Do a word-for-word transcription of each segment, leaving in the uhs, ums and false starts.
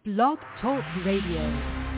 Blog Talk Radio.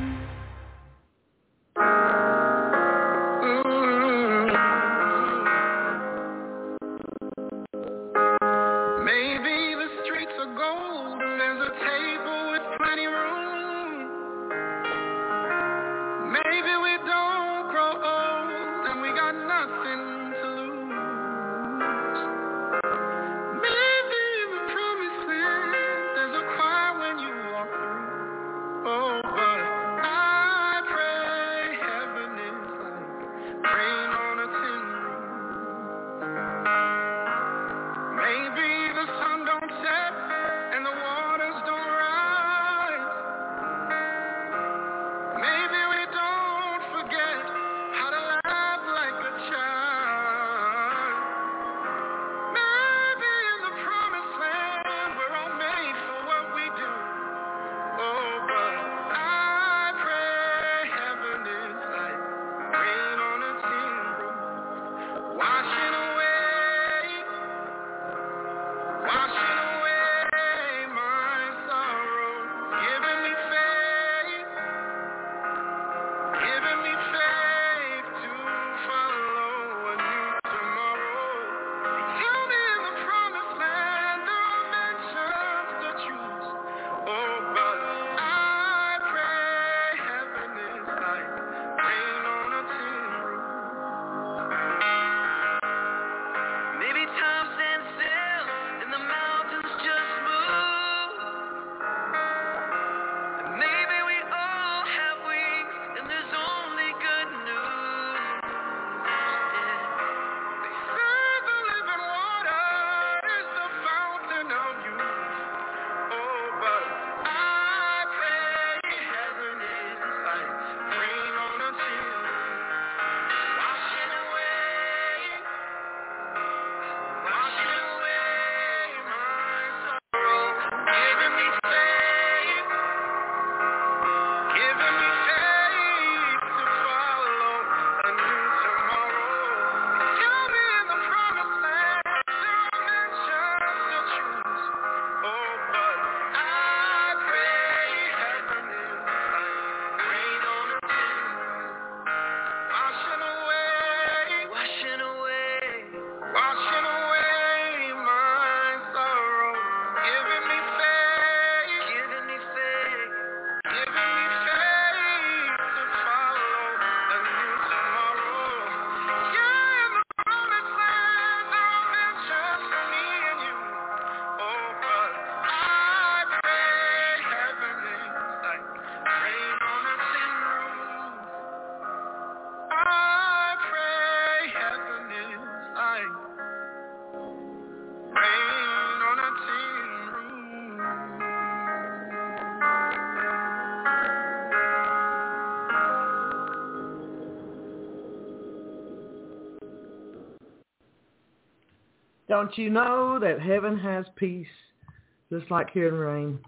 Don't you know that heaven has peace, just like here in rain?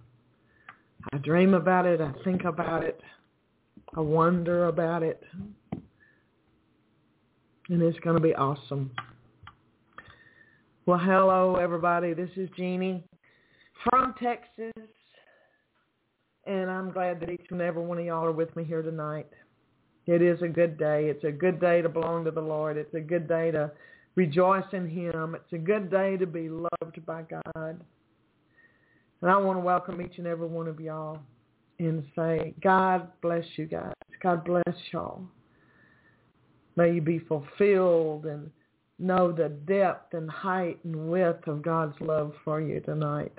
I dream about it. I think about it. I wonder about it. And it's going to be awesome. Well, hello, everybody. This is Jeannie from Texas. And I'm glad that each and every one of y'all are with me here tonight. It is a good day. It's a good day to belong to the Lord. It's a good day to rejoice in Him. It's a good day to be loved by God. And I want to welcome each and every one of y'all and say, God bless you guys. God bless y'all. May you be fulfilled and know the depth and height and width of God's love for you tonight.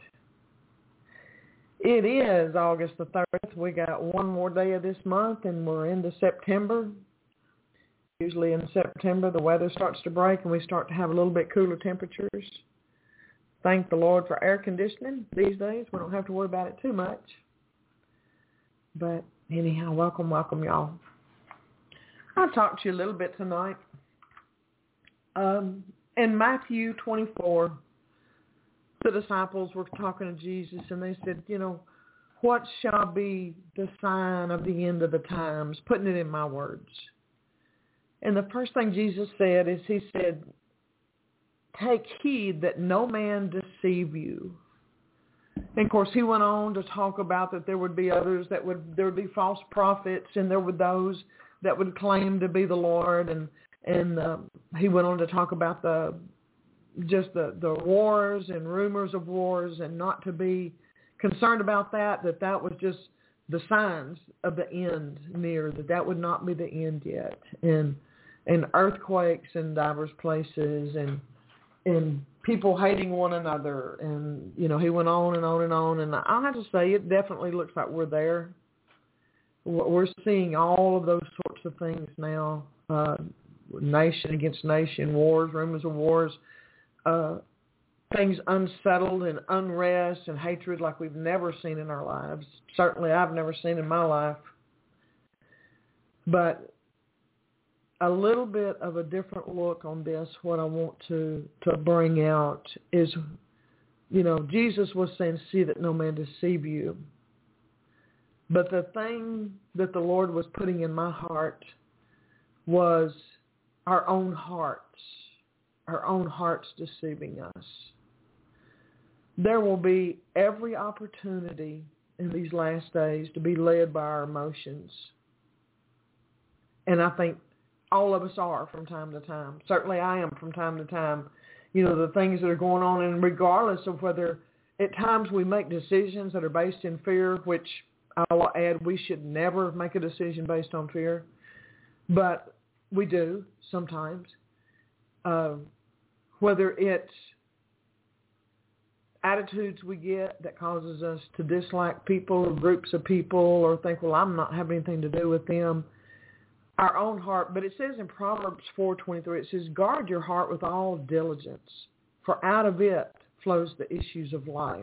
It is August the thirtieth. We got one more day of this month and we're into September. Usually in September, the weather starts to break and we start to have a little bit cooler temperatures. Thank the Lord for air conditioning these days. We don't have to worry about it too much. But anyhow, welcome, welcome, y'all. I'll talk to you a little bit tonight. Um, in Matthew twenty-four, the disciples were talking to Jesus and they said, you know, what shall be the sign of the end of the times? Putting it in my words. And the first thing Jesus said is he said, take heed that no man deceive you. And of course, he went on to talk about that there would be others that would, there would be false prophets, and there were those that would claim to be the Lord. And, and uh, he went on to talk about the, just the, the wars and rumors of wars, and not to be concerned about that, that that was just the signs of the end near, that that would not be the end yet. And, and earthquakes in diverse places, and, and people hating one another. And, you know, he went on and on and on. And I have to say, it definitely looks like we're there. We're seeing all of those sorts of things now, uh, nation against nation, wars, rumors of wars, uh, things unsettled and unrest and hatred like we've never seen in our lives. Certainly I've never seen in my life. But a little bit of a different look on this, what I want to, to bring out is, you know, Jesus was saying, see that no man deceive you. But the thing that the Lord was putting in my heart was our own hearts, our own hearts deceiving us. There will be every opportunity in these last days to be led by our emotions. And I think all of us are from time to time. Certainly I am from time to time. You know, the things that are going on, and regardless of whether at times we make decisions that are based in fear, which I'll add, we should never make a decision based on fear. But we do sometimes. Uh, whether it's attitudes we get that causes us to dislike people or groups of people, or think, well, I'm not having anything to do with them. Our own heart. But it says in Proverbs four twenty-three, it says, guard your heart with all diligence, for out of it flows the issues of life.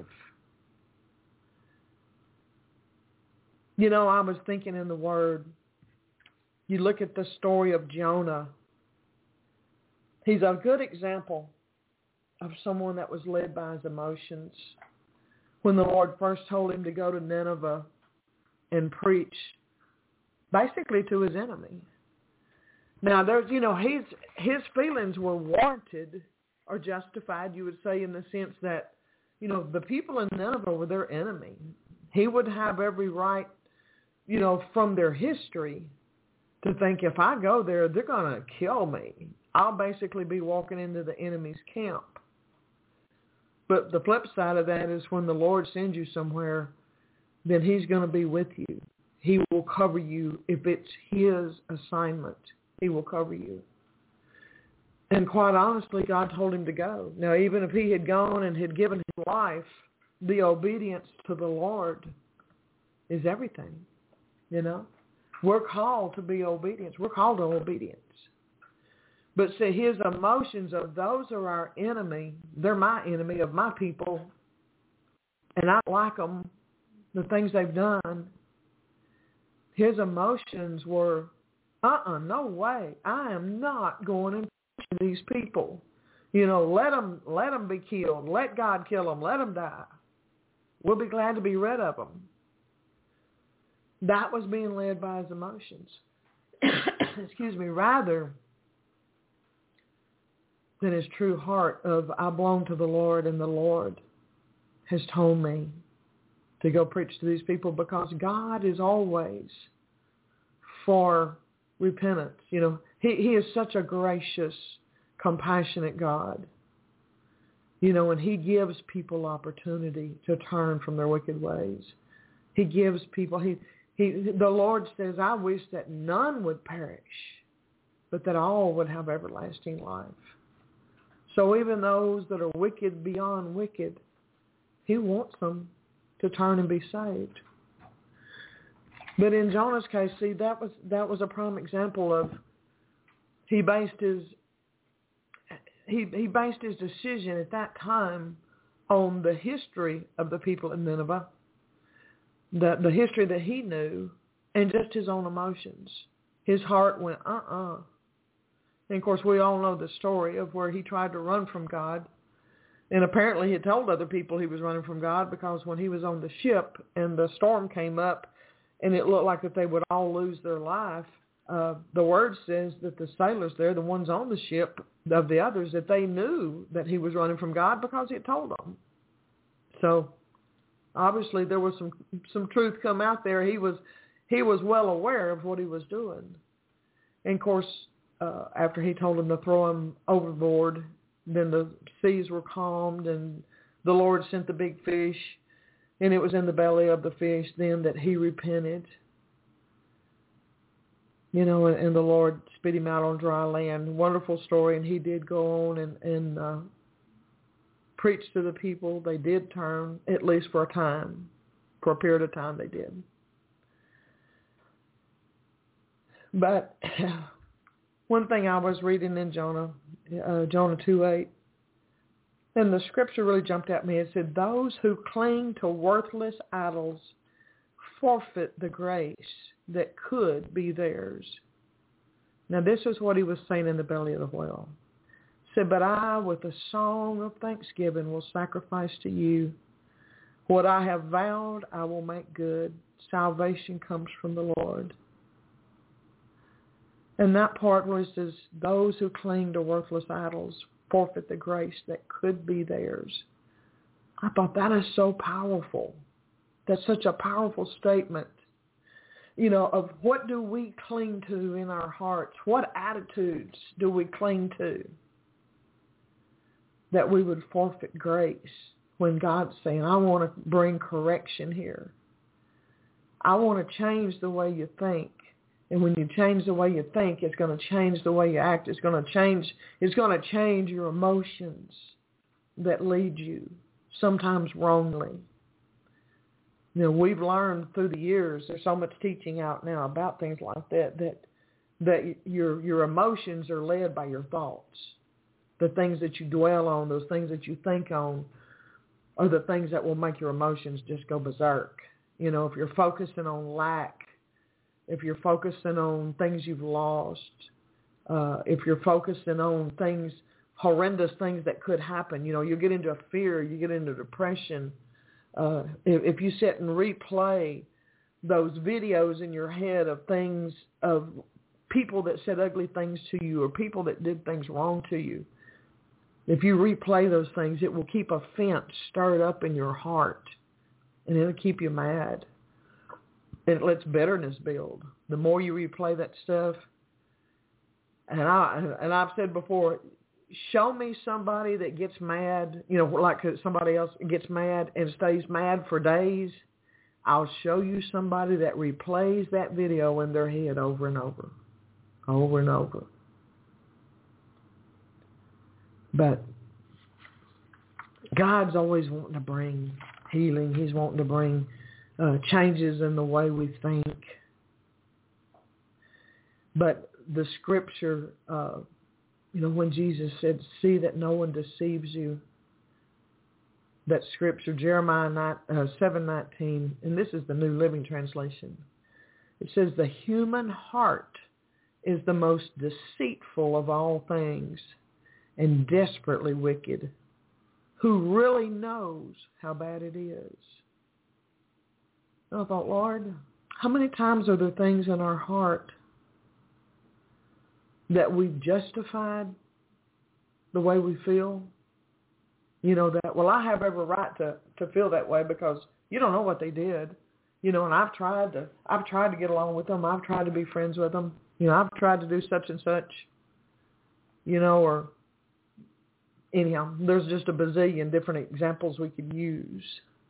You know, I was thinking in the Word, you look at the story of Jonah. He's a good example of someone that was led by his emotions. When the Lord first told him to go to Nineveh and preach basically to his enemy. Now, there's, you know, his, his feelings were warranted or justified, you would say, in the sense that, you know, the people in Nineveh were their enemy. He would have every right, you know, from their history to think, if I go there, they're going to kill me. I'll basically be walking into the enemy's camp. But the flip side of that is when the Lord sends you somewhere, then he's going to be with you. He will cover you. If it's his assignment, he will cover you. And quite honestly, God told him to go. Now, even if he had gone and had given his life, the obedience to the Lord is everything, you know. We're called to be obedient. We're called to obedience. But see, his emotions of those are our enemy. They're my enemy of my people. And I don't like them, the things they've done. His emotions were, uh-uh, no way. I am not going and pushing these people. You know, let them, let them be killed. Let God kill them. Let them die. We'll be glad to be rid of them. That was being led by his emotions. Excuse me, rather than his true heart of, I belong to the Lord, and the Lord has told me to go preach to these people, because God is always for repentance. You know, he, he is such a gracious, compassionate God. You know, and he gives people opportunity to turn from their wicked ways. He gives people, he, he, the Lord says, I wish that none would perish, but that all would have everlasting life. So even those that are wicked beyond wicked, he wants them to turn and be saved. But in Jonah's case, see, that was that was a prime example of he based his he he based his decision at that time on the history of the people in Nineveh, the the history that he knew, and just his own emotions. His heart went, uh-uh. And, of course, we all know the story of where he tried to run from God. And apparently he had told other people he was running from God, because when he was on the ship and the storm came up and it looked like that they would all lose their life, uh, the word says that the sailors there, the ones on the ship of the others, that they knew that he was running from God because he had told them. So Obviously, there was some some truth come out there. He was he was well aware of what he was doing. And, of course, uh, after he told him to throw him overboard, then the seas were calmed, and the Lord sent the big fish, and it was in the belly of the fish then that he repented. You know, and, and the Lord spit him out on dry land. Wonderful story, and he did go on and, and uh, preach to the people. They did turn, at least for a time. For a period of time, they did. But one thing I was reading in Jonah, uh, Jonah two eight, and the scripture really jumped at me. It said, those who cling to worthless idols forfeit the grace that could be theirs. Now, this is what he was saying in the belly of the whale. He said, but I, with a song of thanksgiving, will sacrifice to you. What I have vowed, I will make good. Salvation comes from the Lord. And that part where it says, those who cling to worthless idols forfeit the grace that could be theirs. I thought that is so powerful. That's such a powerful statement. You know, of what do we cling to in our hearts? What attitudes do we cling to that we would forfeit grace when God's saying, I want to bring correction here. I want to change the way you think. And when you change the way you think, it's going to change the way you act. It's going to change, it's going to change your emotions that lead you, sometimes wrongly. You know, we've learned through the years, there's so much teaching out now about things like that, that that your your emotions are led by your thoughts. The things that you dwell on, those things that you think on, are the things that will make your emotions just go berserk. You know, if you're focusing on lack, if you're focusing on things you've lost, uh, if you're focusing on things, horrendous things that could happen, you know, you get into a fear, you get into depression. Uh, if, if you sit and replay those videos in your head of things, of people that said ugly things to you or people that did things wrong to you, if you replay those things, it will keep offense stirred up in your heart, and it'll keep you mad. It lets bitterness build. The more you replay that stuff, and I and I've said before, show me somebody that gets mad, you know, like somebody else gets mad and stays mad for days. I'll show you somebody that replays that video in their head over and over, over and over. But God's always wanting to bring healing. He's wanting to bring uh, changes in the way we think. But the scripture, uh, you know, when Jesus said, see that no one deceives you, that scripture, Jeremiah seven nineteen, and this is the New Living Translation. It says, the human heart is the most deceitful of all things and desperately wicked. Who really knows how bad it is? And I thought, Lord, how many times are there things in our heart that we've justified the way we feel? You know, that, well, I have every right to, to feel that way because you don't know what they did. You know, and I've tried to, I've tried to get along with them. I've tried to be friends with them. You know, I've tried to do such and such, you know, or anyhow, there's just a bazillion different examples we could use.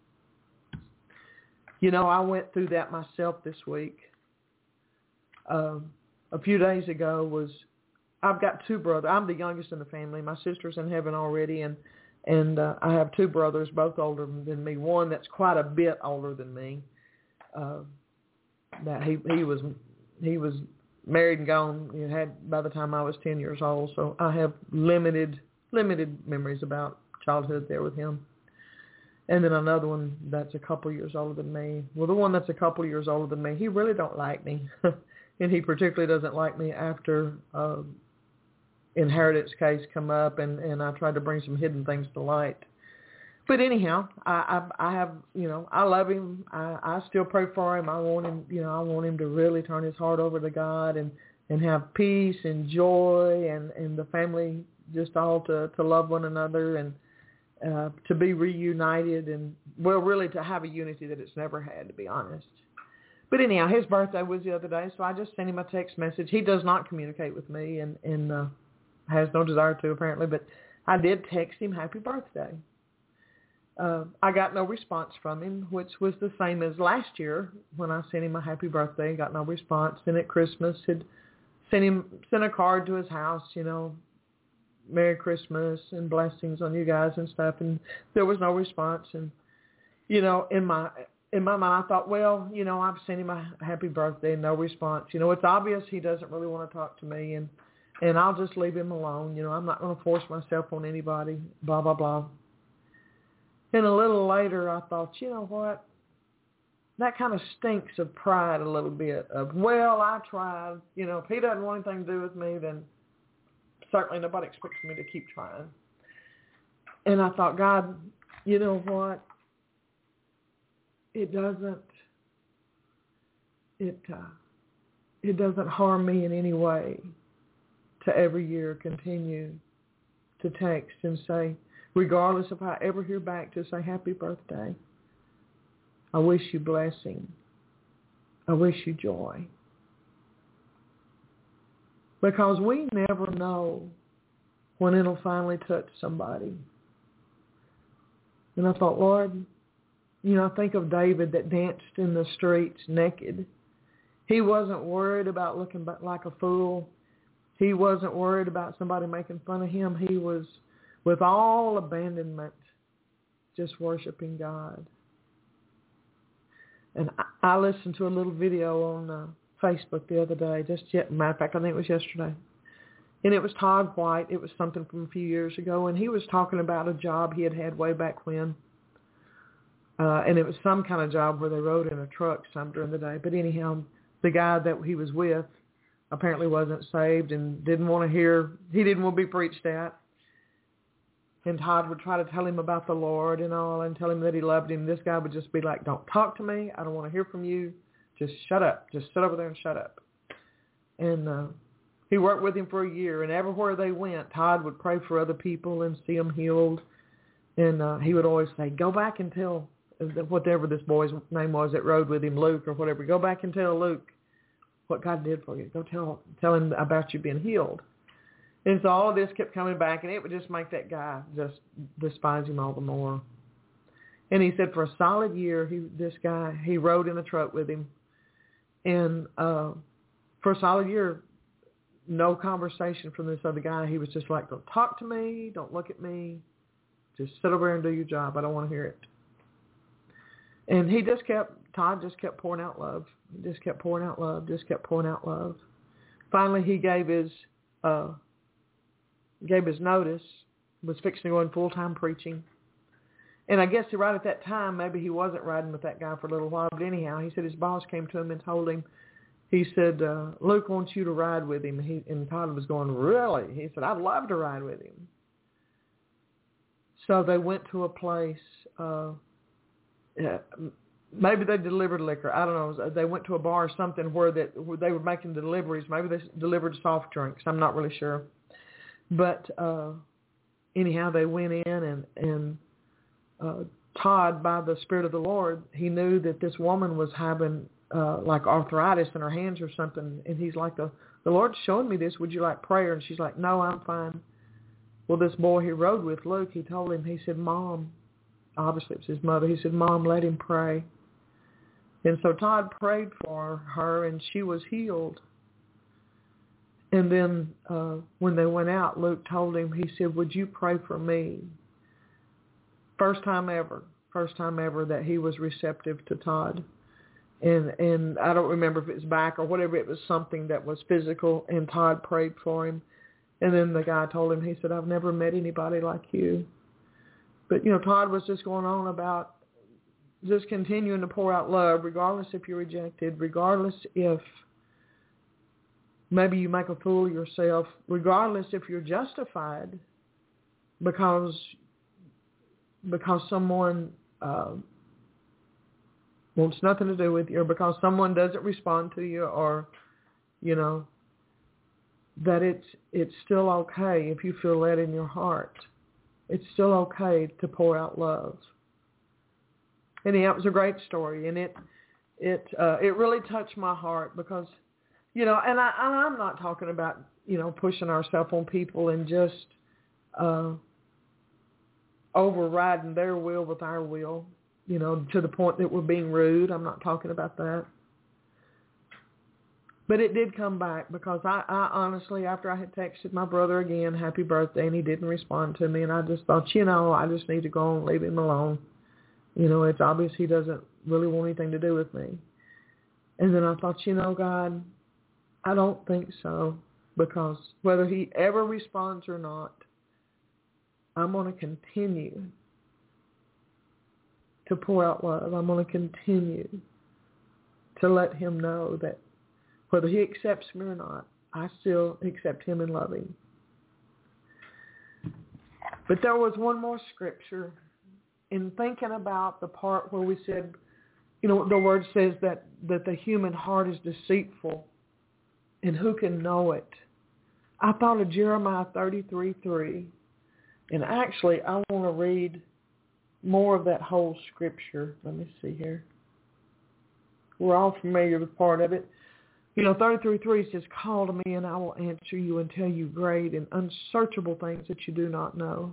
You know, I went through that myself this week. Um, a few days ago was, I've got two brothers. I'm the youngest in the family. My sister's in heaven already, and and uh, I have two brothers, both older than me. One that's quite a bit older than me. Uh, that he he was he was married and gone. You know, had by the time I was ten years old. So I have limited limited memories about childhood there with him. And then another one that's a couple years older than me. Well, the one that's a couple years older than me, he really don't like me. And he particularly doesn't like me after uh, inheritance case come up, and, and I tried to bring some hidden things to light. But anyhow, I, I, I have, you know, I love him. I, I still pray for him. I want him, you know, I want him to really turn his heart over to God and, and have peace and joy and, and the family just all to, to love one another. And uh, to be reunited and, well, really to have a unity that it's never had, to be honest. But anyhow, his birthday was the other day, so I just sent him a text message. He does not communicate with me and, and uh, has no desire to, apparently, but I did text him happy birthday. Uh, I got no response from him, which was the same as last year when I sent him a happy birthday and got no response. And at Christmas, had sent him sent a card to his house, you know, Merry Christmas and blessings on you guys and stuff. And there was no response. And you know, in my in my mind, I thought, well, you know, I've sent him a happy birthday and no response. You know, it's obvious he doesn't really want to talk to me, and and I'll just leave him alone. You know, I'm not going to force myself on anybody. Blah blah blah. And a little later, I thought, you know what? That kind of stinks of pride a little bit. Of, well, I tried. You know, if he doesn't want anything to do with me, then certainly nobody expects me to keep trying. And I thought, God, you know what? It doesn't. It uh, it doesn't harm me in any way to every year continue to text and say, regardless if I ever hear back, to say happy birthday. I wish you blessing. I wish you joy. Because we never know when it'll finally touch somebody. And I thought, Lord, you know, I think of David that danced in the streets naked. He wasn't worried about looking like a fool. He wasn't worried about somebody making fun of him. He was, with all abandonment, just worshiping God. And I, I listened to a little video on uh, Facebook the other day, just yet, matter of fact, I think it was yesterday. And it was Todd White. It was something from a few years ago. And he was talking about a job he had had way back when. Uh, and it was some kind of job where they rode in a truck some during the day. But anyhow, the guy that he was with apparently wasn't saved and didn't want to hear, he didn't want to be preached at. And Todd would try to tell him about the Lord and all and tell him that he loved him. This guy would just be like, don't talk to me. I don't want to hear from you. Just shut up. Just sit over there and shut up. And uh, he worked with him for a year. And everywhere they went, Todd would pray for other people and see them healed. And uh, he would always say, go back and tell whatever this boy's name was that rode with him, Luke or whatever. Go back and tell Luke what God did for you. Go tell, tell him about you being healed. And so all of this kept coming back, and it would just make that guy just despise him all the more. And he said for a solid year, he this guy, he rode in a truck with him. And uh, for a solid year, no conversation from this other guy. He was just like, don't talk to me, don't look at me, just sit over there and do your job. I don't want to hear it. And he just kept, Todd just kept pouring out love. He just kept pouring out love, just kept pouring out love. Finally, he gave his... Uh, gave his notice, was fixing to go in full-time preaching. And I guess right at that time, maybe he wasn't riding with that guy for a little while, but anyhow, he said his boss came to him and told him, he said, uh, Luke wants you to ride with him. He, and Todd was going, really? He said, I'd love to ride with him. So they went to a place, uh, uh, maybe they delivered liquor. I don't know. They went to a bar or something where, that, where they were making deliveries. Maybe they delivered soft drinks. I'm not really sure. But uh, anyhow, they went in, and, and uh, Todd, by the Spirit of the Lord, he knew that this woman was having uh, like arthritis in her hands or something. And he's like, the, the Lord's showing me this. Would you like prayer? And she's like, no, I'm fine. Well, this boy he rode with, Luke, he told him, he said, Mom, obviously it was his mother, he said, Mom, let him pray. And so Todd prayed for her, and she was healed. And then uh, when they went out, Luke told him, he said, would you pray for me? First time ever, first time ever that he was receptive to Todd. And and I don't remember if it was back or whatever, it was something that was physical, and Todd prayed for him. And then the guy told him, he said, I've never met anybody like you. But, you know, Todd was just going on about just continuing to pour out love, regardless if you're rejected, regardless if maybe you make a fool of yourself, regardless if you're justified because because someone uh, wants nothing to do with you, or because someone doesn't respond to you, or, you know, that it's it's still okay if you feel that in your heart. It's still okay to pour out love. And yeah, it was a great story, and it it uh, it really touched my heart because, you know, and, I, and I'm not talking about, you know, pushing ourselves on people and just uh, overriding their will with our will, you know, to the point that we're being rude. I'm not talking about that. But it did come back because I, I honestly, after I had texted my brother again, happy birthday, and he didn't respond to me, and I just thought, you know, I just need to go and leave him alone. You know, it's obvious he doesn't really want anything to do with me. And then I thought, you know, God, I don't think so, because whether he ever responds or not, I'm going to continue to pour out love. I'm going to continue to let him know that whether he accepts me or not, I still accept him and love him. But there was one more scripture in thinking about the part where we said, you know, the word says that, that the human heart is deceitful, and who can know it? I thought of Jeremiah thirty-three three, and actually I want to read more of that whole scripture. Let me see here. We're all familiar with part of it. You know, thirty-three three says, call to me and I will answer you and tell you great and unsearchable things that you do not know.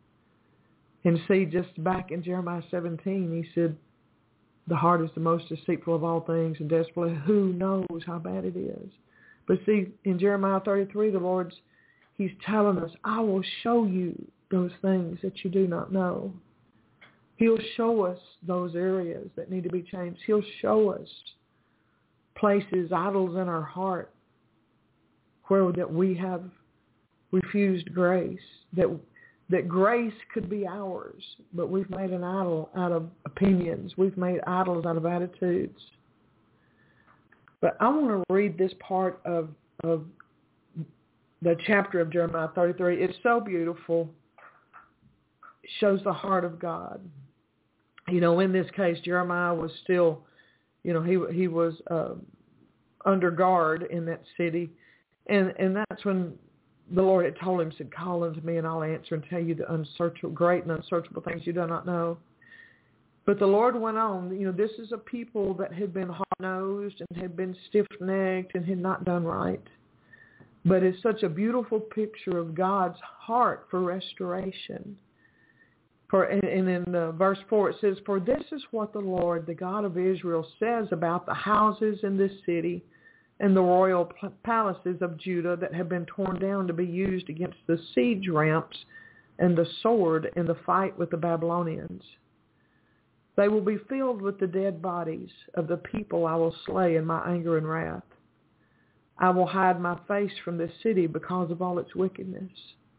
And see, just back in Jeremiah seventeen, he said, the heart is the most deceitful of all things and desperately, who knows how bad it is? But see, in Jeremiah thirty-three, the Lord's, he's telling us, I will show you those things that you do not know. He'll show us those areas that need to be changed. He'll show us places, idols in our heart where that we have refused grace, that that grace could be ours, but we've made an idol out of opinions. We've made idols out of attitudes. But I want to read this part of, of the chapter of Jeremiah thirty-three. It's so beautiful. It shows the heart of God. You know, in this case, Jeremiah was still, you know, he he was uh, under guard in that city. And, and that's when the Lord had told him, said, call unto me and I'll answer and tell you the unsearchable, great and unsearchable things you do not know. But the Lord went on, you know, this is a people that had been hard-nosed and had been stiff-necked and had not done right. But it's such a beautiful picture of God's heart for restoration. For, and, and in uh, verse four it says, for this is what the Lord, the God of Israel, says about the houses in this city and the royal palaces of Judah that have been torn down to be used against the siege ramps and the sword in the fight with the Babylonians. They will be filled with the dead bodies of the people I will slay in my anger and wrath. I will hide my face from this city because of all its wickedness.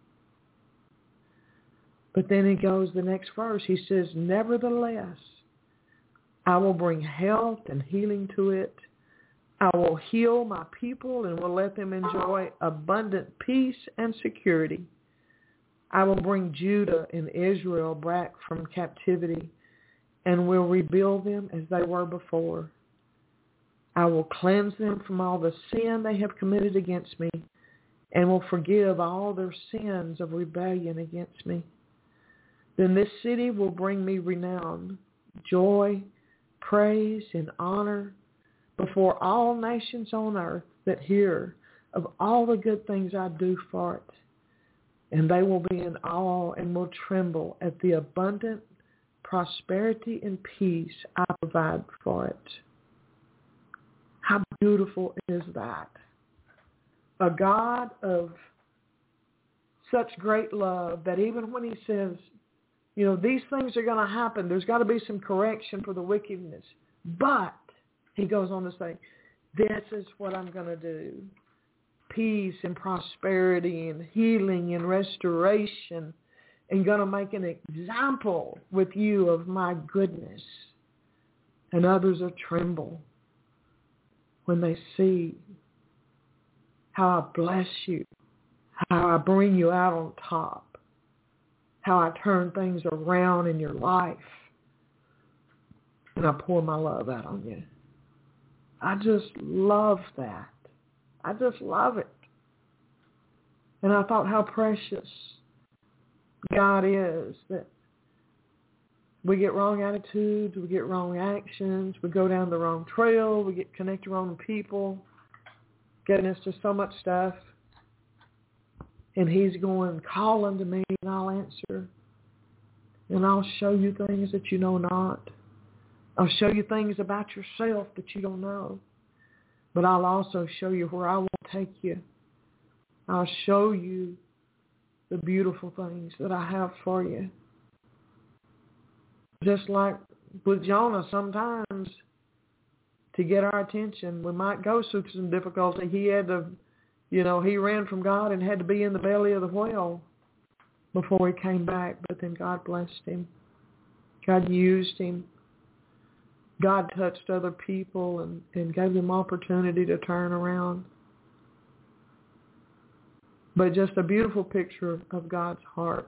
But then he goes, the next verse, he says, nevertheless, I will bring health and healing to it. I will heal my people and will let them enjoy abundant peace and security. I will bring Judah and Israel back from captivity and will rebuild them as they were before. I will cleanse them from all the sin they have committed against me and will forgive all their sins of rebellion against me. Then this city will bring me renown, joy, praise, and honor before all nations on earth that hear of all the good things I do for it. And they will be in awe and will tremble at the abundant prosperity and peace I provide for it. How beautiful is that? A God of such great love that even when he says, you know, these things are going to happen, there's got to be some correction for the wickedness. But he goes on to say, this is what I'm going to do. Peace and prosperity and healing and restoration, and going to make an example with you of my goodness. And others will tremble when they see how I bless you, how I bring you out on top, how I turn things around in your life, and I pour my love out on you. I just love that. I just love it. And I thought how precious God is, that we get wrong attitudes, we get wrong actions, we go down the wrong trail, we get connected to wrong people, getting us to so much stuff. And he's going, call unto me and I'll answer. And I'll show you things that you know not. I'll show you things about yourself that you don't know. But I'll also show you where I want to take you. I'll show you the beautiful things that I have for you. Just like with Jonah, sometimes to get our attention, we might go through some difficulty. He had to, you know, he ran from God and had to be in the belly of the whale before he came back. But then God blessed him. God used him. God touched other people and, and gave them opportunity to turn around. But just a beautiful picture of God's heart.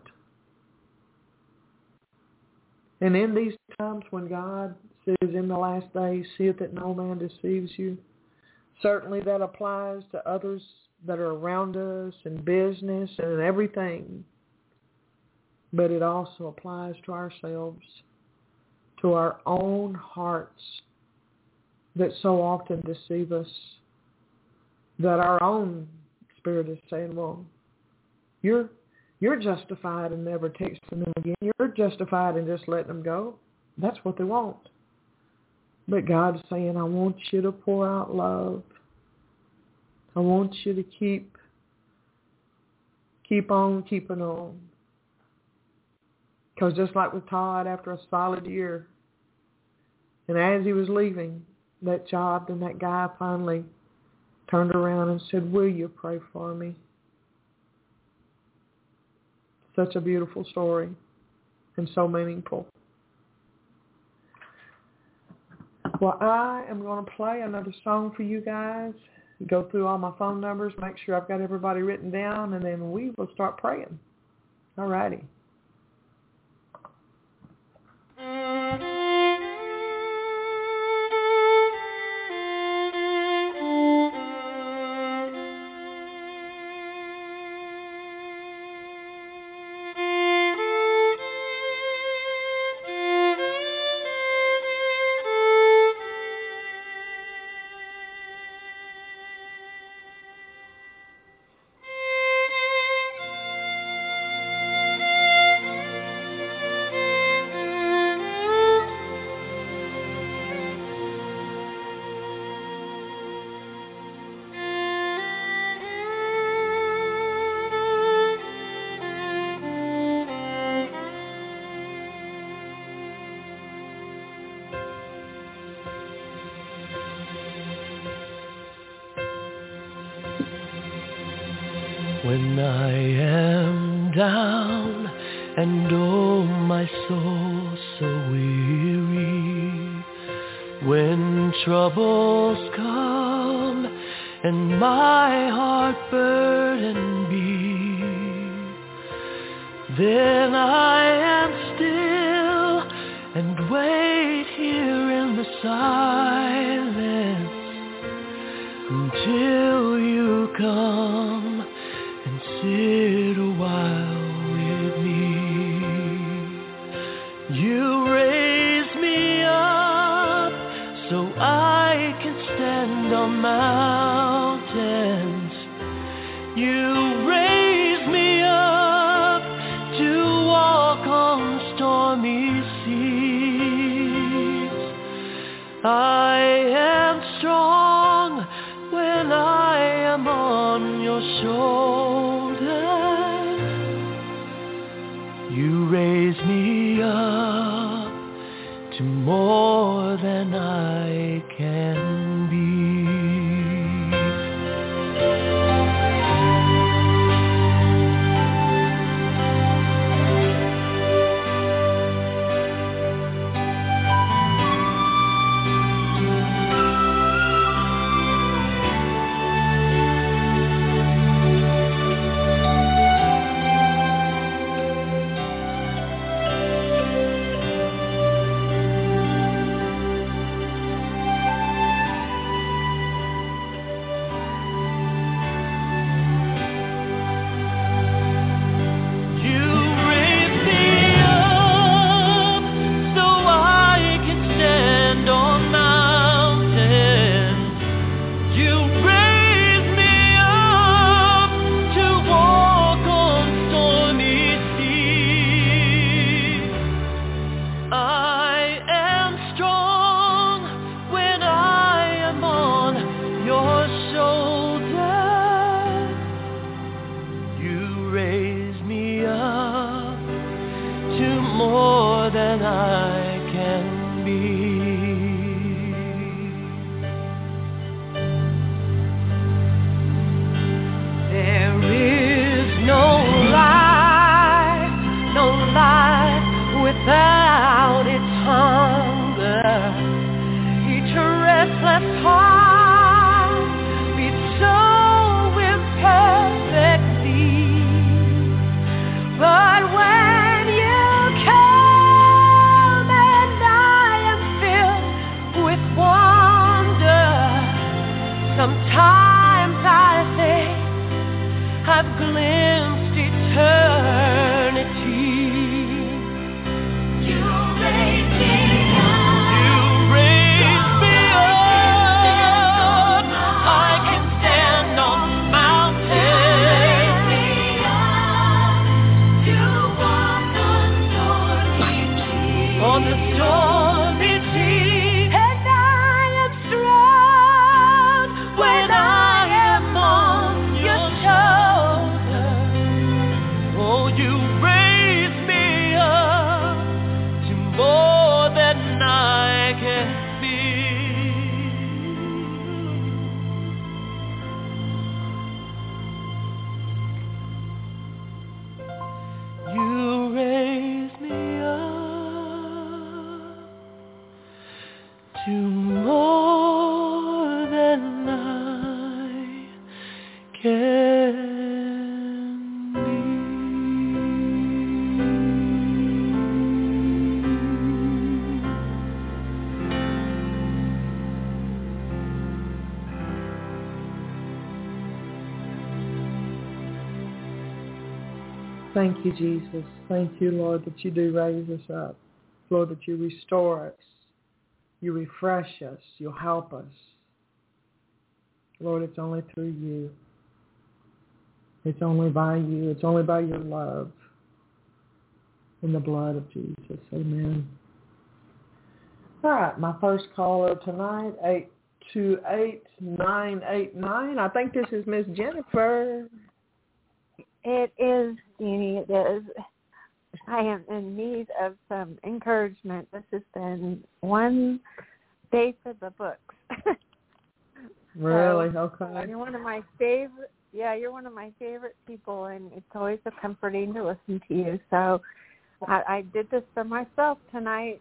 And in these times when God says in the last days, see it that no man deceives you, certainly that applies to others that are around us in business and in everything. But it also applies to ourselves, to our own hearts that so often deceive us, that our own spirit is saying, well, you're you're justified in never texting them again. You're justified in just letting them go. That's what they want. But God's saying, I want you to pour out love. I want you to keep, keep on keeping on. Because just like with Todd, after a solid year, and as he was leaving that job, then that guy finally turned around and said, will you pray for me? Such a beautiful story and so meaningful. Well, I am going to play another song for you guys. Go through all my phone numbers, make sure I've got everybody written down, and then we will start praying. All righty. When I am down and oh my soul so weary, when troubles come and my heart burden be, then I am still and wait here in the silence until you come. Sit a while with me. You raise me up so I can stand on mountains. You raise me up to walk on stormy seas. I am strong when I am on your shore. You raise me up to more than I can be. restless heart beats so imperfectly. But when you come and I am filled with wonder, sometimes I think I've glimpsed eternity. You raise me up. You raise me up. I can stand on mountains. You raise me up. You walk on stormy seas. On the stormy sea. And I am strong when I am on your shoulder. Oh, you raise me up to more than I can be. You raise me up to more than I can Thank you, Jesus. Thank you, Lord, that you do raise us up. Lord, that you restore us. You refresh us. You'll help us. Lord, it's only through you. It's only by you. It's only by your love in the blood of Jesus. Amen. All right, my first caller tonight, eight two eight, nine eight nine. I think this is Miss Jennifer. It is, Jeannie, it is. I am in need of some encouragement. This has been one day for the books. Really? So, okay. You're one of my favorite, yeah, you're one of my favorite people, and it's always so comforting to listen to you. So I, I did this for myself tonight.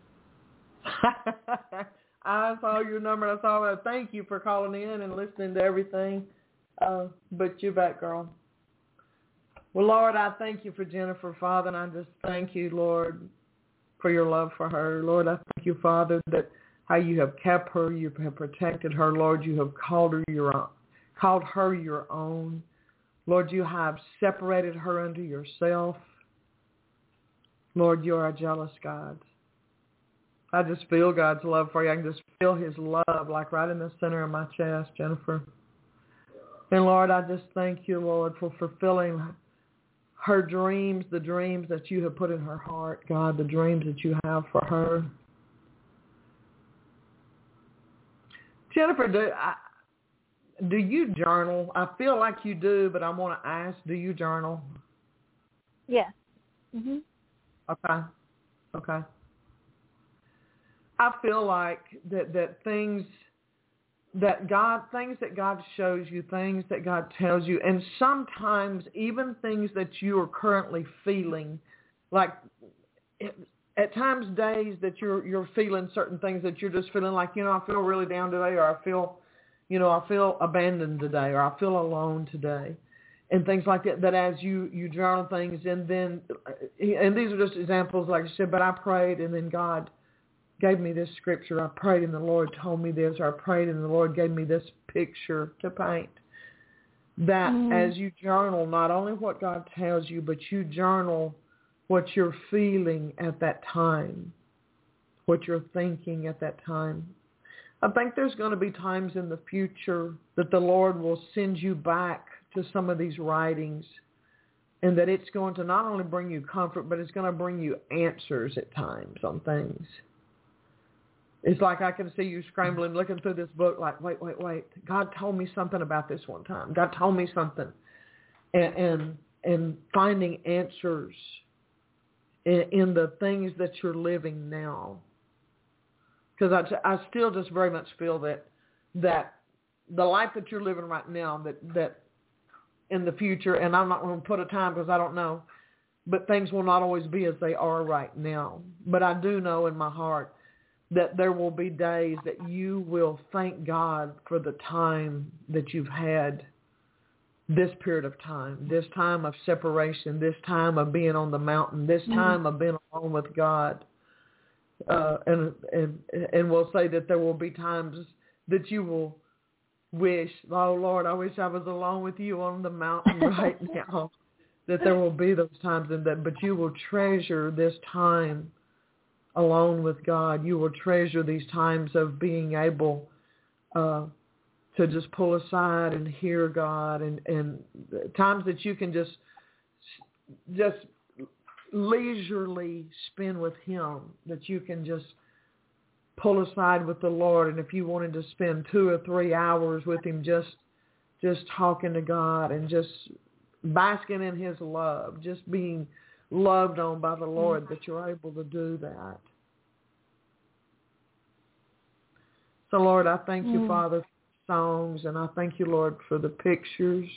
I saw your number. I saw that. Thank you for calling in and listening to everything. Uh, but you're back, girl. Well, Lord, I thank you for Jennifer, Father, and I just thank you, Lord, for your love for her. Lord, I thank you, Father, that how you have kept her, you have protected her. Lord, you have called her your own, called her your own. Lord, you have separated her unto yourself. Lord, you are a jealous God. I just feel God's love for you. I can just feel his love like right in the center of my chest, Jennifer. And Lord, I just thank you, Lord, for fulfilling her dreams, the dreams that you have put in her heart, God, the dreams that you have for her. Jennifer, do, I, do you journal? I feel like you do, but I want to ask, do you journal? Yes. Mhm. Okay. Okay. I feel like that, that things that God, things that God shows you, things that God tells you, and sometimes even things that you are currently feeling, like at times days that you're you're feeling certain things that you're just feeling like, you know, I feel really down today, or I feel, you know, I feel abandoned today, or I feel alone today, and things like that, that as you, you journal things, and then, and these are just examples, like I said, but I prayed, and then God gave me this scripture. I prayed and the Lord told me this, or I prayed and the Lord gave me this picture to paint. That mm-hmm. as you journal, not only what God tells you, but you journal what you're feeling at that time, what you're thinking at that time. I think there's going to be times in the future that the Lord will send you back to some of these writings, and that it's going to not only bring you comfort, but it's going to bring you answers at times on things. It's like I can see you scrambling, looking through this book like, wait, wait, wait. God told me something about this one time. God told me something. And and, and finding answers in, in the things that you're living now. Because I, I still just very much feel that that the life that you're living right now, that, that in the future, and I'm not going to put a time because I don't know, but things will not always be as they are right now. But I do know in my heart that there will be days that you will thank God for the time that you've had, this period of time, this time of separation, this time of being on the mountain, this time of being alone with God. Uh, and, and, and we'll say that there will be times that you will wish, oh, Lord, I wish I was alone with you on the mountain right now, that there will be those times, and that, but you will treasure this time alone with God. You will treasure these times of being able uh, to just pull aside and hear God, and, and times that you can just just leisurely spend with Him, that you can just pull aside with the Lord. And if you wanted to spend two or three hours with Him, just just talking to God and just basking in His love, just being loved on by the Lord, that you're able to do that. So, Lord, I thank you, mm. Father, for songs, and I thank you, Lord, for the pictures.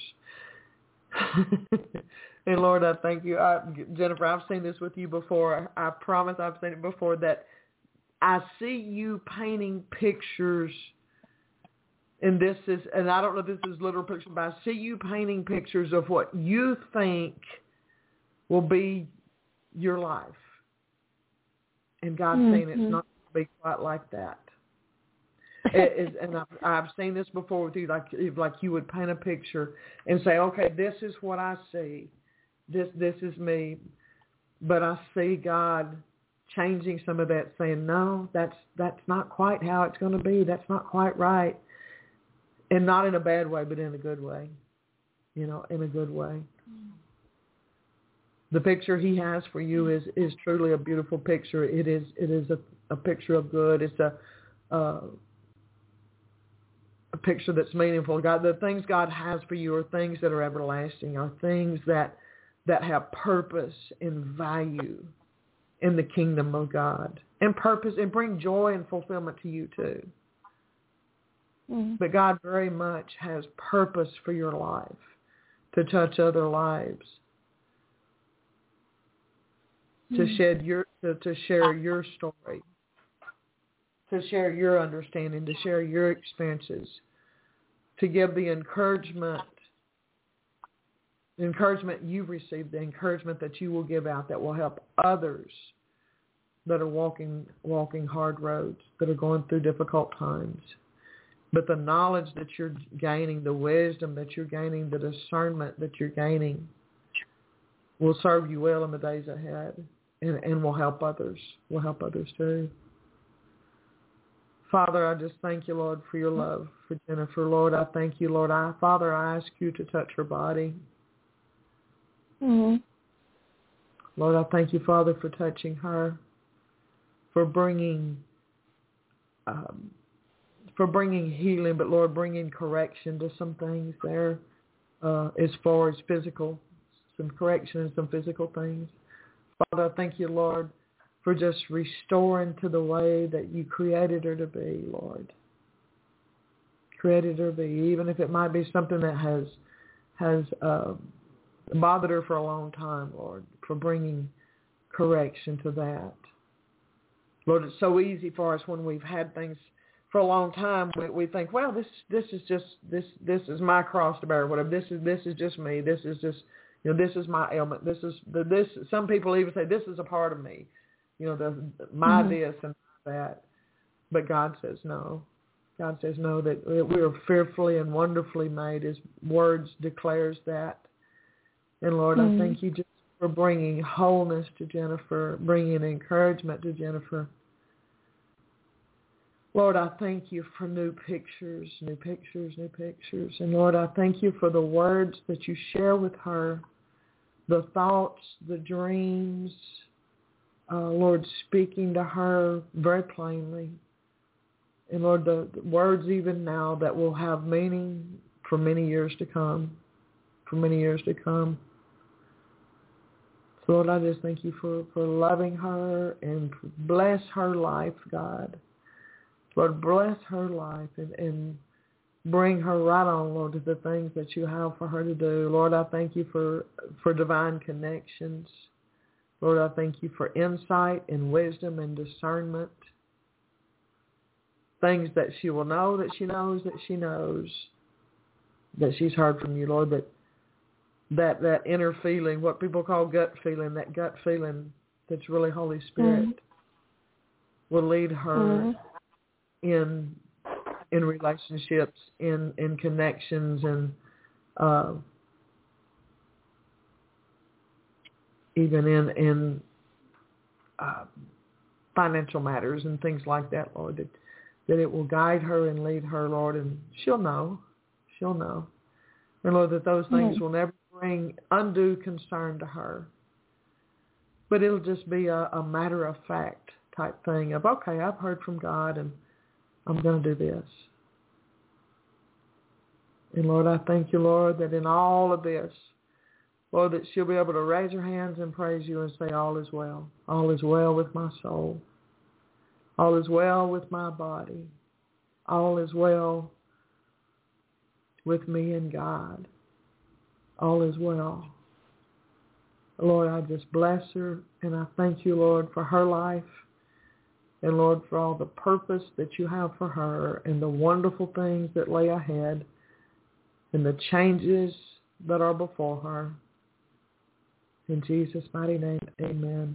And, Lord, I thank you. I, Jennifer, I've seen this with you before. I, I promise I've seen it before, that I see you painting pictures, and this is, and I don't know if this is literal picture, but I see you painting pictures of what you think will be your life. And God's mm-hmm. saying it's not going to be quite like that. It is, and I've, I've seen this before with you, like like you would paint a picture and say, okay, this is what I see. This this is me. But I see God changing some of that, saying, no, that's that's not quite how it's going to be. That's not quite right. And not in a bad way, but in a good way. You know, in a good way. The picture He has for you is, is truly a beautiful picture. It is it is a, a picture of good. It's a uh, a picture that's meaningful. God, the things God has for you are things that are everlasting, are things that that have purpose and value in the kingdom of God, and purpose, and bring joy and fulfillment to you too. Mm-hmm. But God very much has purpose for your life, to touch other lives, mm-hmm. to shed your, to, to share your story, to share your understanding, to share your experiences, to give the encouragement, the encouragement you've received, the encouragement that you will give out that will help others that are walking walking hard roads, that are going through difficult times. But the knowledge that you're gaining, the wisdom that you're gaining, the discernment that you're gaining will serve you well in the days ahead, and, and will help others, will help others too. Father, I just thank you, Lord, for your love for Jennifer. Lord, I thank you, Lord. I, Father, I ask you to touch her body. Mm-hmm. Lord, I thank you, Father, for touching her, for bringing, um, for bringing healing, but Lord, bringing correction to some things there, uh, as far as physical, some correction and some physical things. Father, I thank you, Lord, for just restoring to the way that you created her to be, Lord. Created her to be, even if it might be something that has has uh, bothered her for a long time, Lord, for bringing correction to that. Lord, it's so easy for us when we've had things for a long time. We, we think, well, this this is just this this is my cross to bear, whatever. This is this is just me. This is just you know this is my ailment. This is the this. Some people even say this is a part of me. You know, the, my mm-hmm. this and that. But God says no. God says no, that we are fearfully and wonderfully made. His words declares that. And Lord, mm-hmm. I thank you just for bringing wholeness to Jennifer, bringing encouragement to Jennifer. Lord, I thank you for new pictures, new pictures, new pictures. And Lord, I thank you for the words that you share with her, the thoughts, the dreams, Uh, Lord, speaking to her very plainly. And Lord, the, the words even now that will have meaning for many years to come, for many years to come. So Lord, I just thank you for, for loving her, and bless her life, God. Lord, bless her life and, and bring her right on, Lord, to the things that you have for her to do. Lord, I thank you for, for divine connections. Lord, I thank you for insight and wisdom and discernment. things that she will know that she knows that she knows that she's heard from you, Lord, that that, that inner feeling, what people call gut feeling, that gut feeling that's really Holy Spirit mm. will lead her mm. in in relationships, in, in connections, and uh, even in in uh, financial matters and things like that, Lord, that, that it will guide her and lead her, Lord, and she'll know. She'll know. And, Lord, that those things mm. will never bring undue concern to her. But it'll just be a, a matter-of-fact type thing of, okay, I've heard from God, and I'm going to do this. And, Lord, I thank you, Lord, that in all of this, Lord, that she'll be able to raise her hands and praise you and say, all is well. All is well with my soul. All is well with my body. All is well with me and God. All is well. Lord, I just bless her, and I thank you, Lord, for her life, and, Lord, for all the purpose that you have for her and the wonderful things that lay ahead and the changes that are before her. In Jesus' mighty name, amen.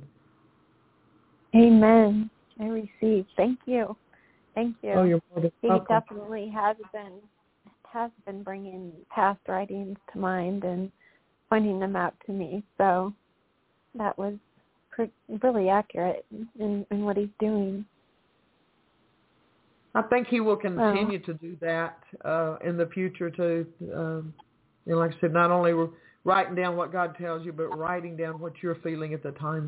Amen. I receive. Thank you. Thank you. Oh, you're welcome. He definitely has been has been bringing past writings to mind and pointing them out to me. So that was pretty, really accurate in, in what he's doing. I think he will continue oh. to do that uh, in the future too. Um, and like I said, not only writing down what God tells you, but writing down what you're feeling at the time.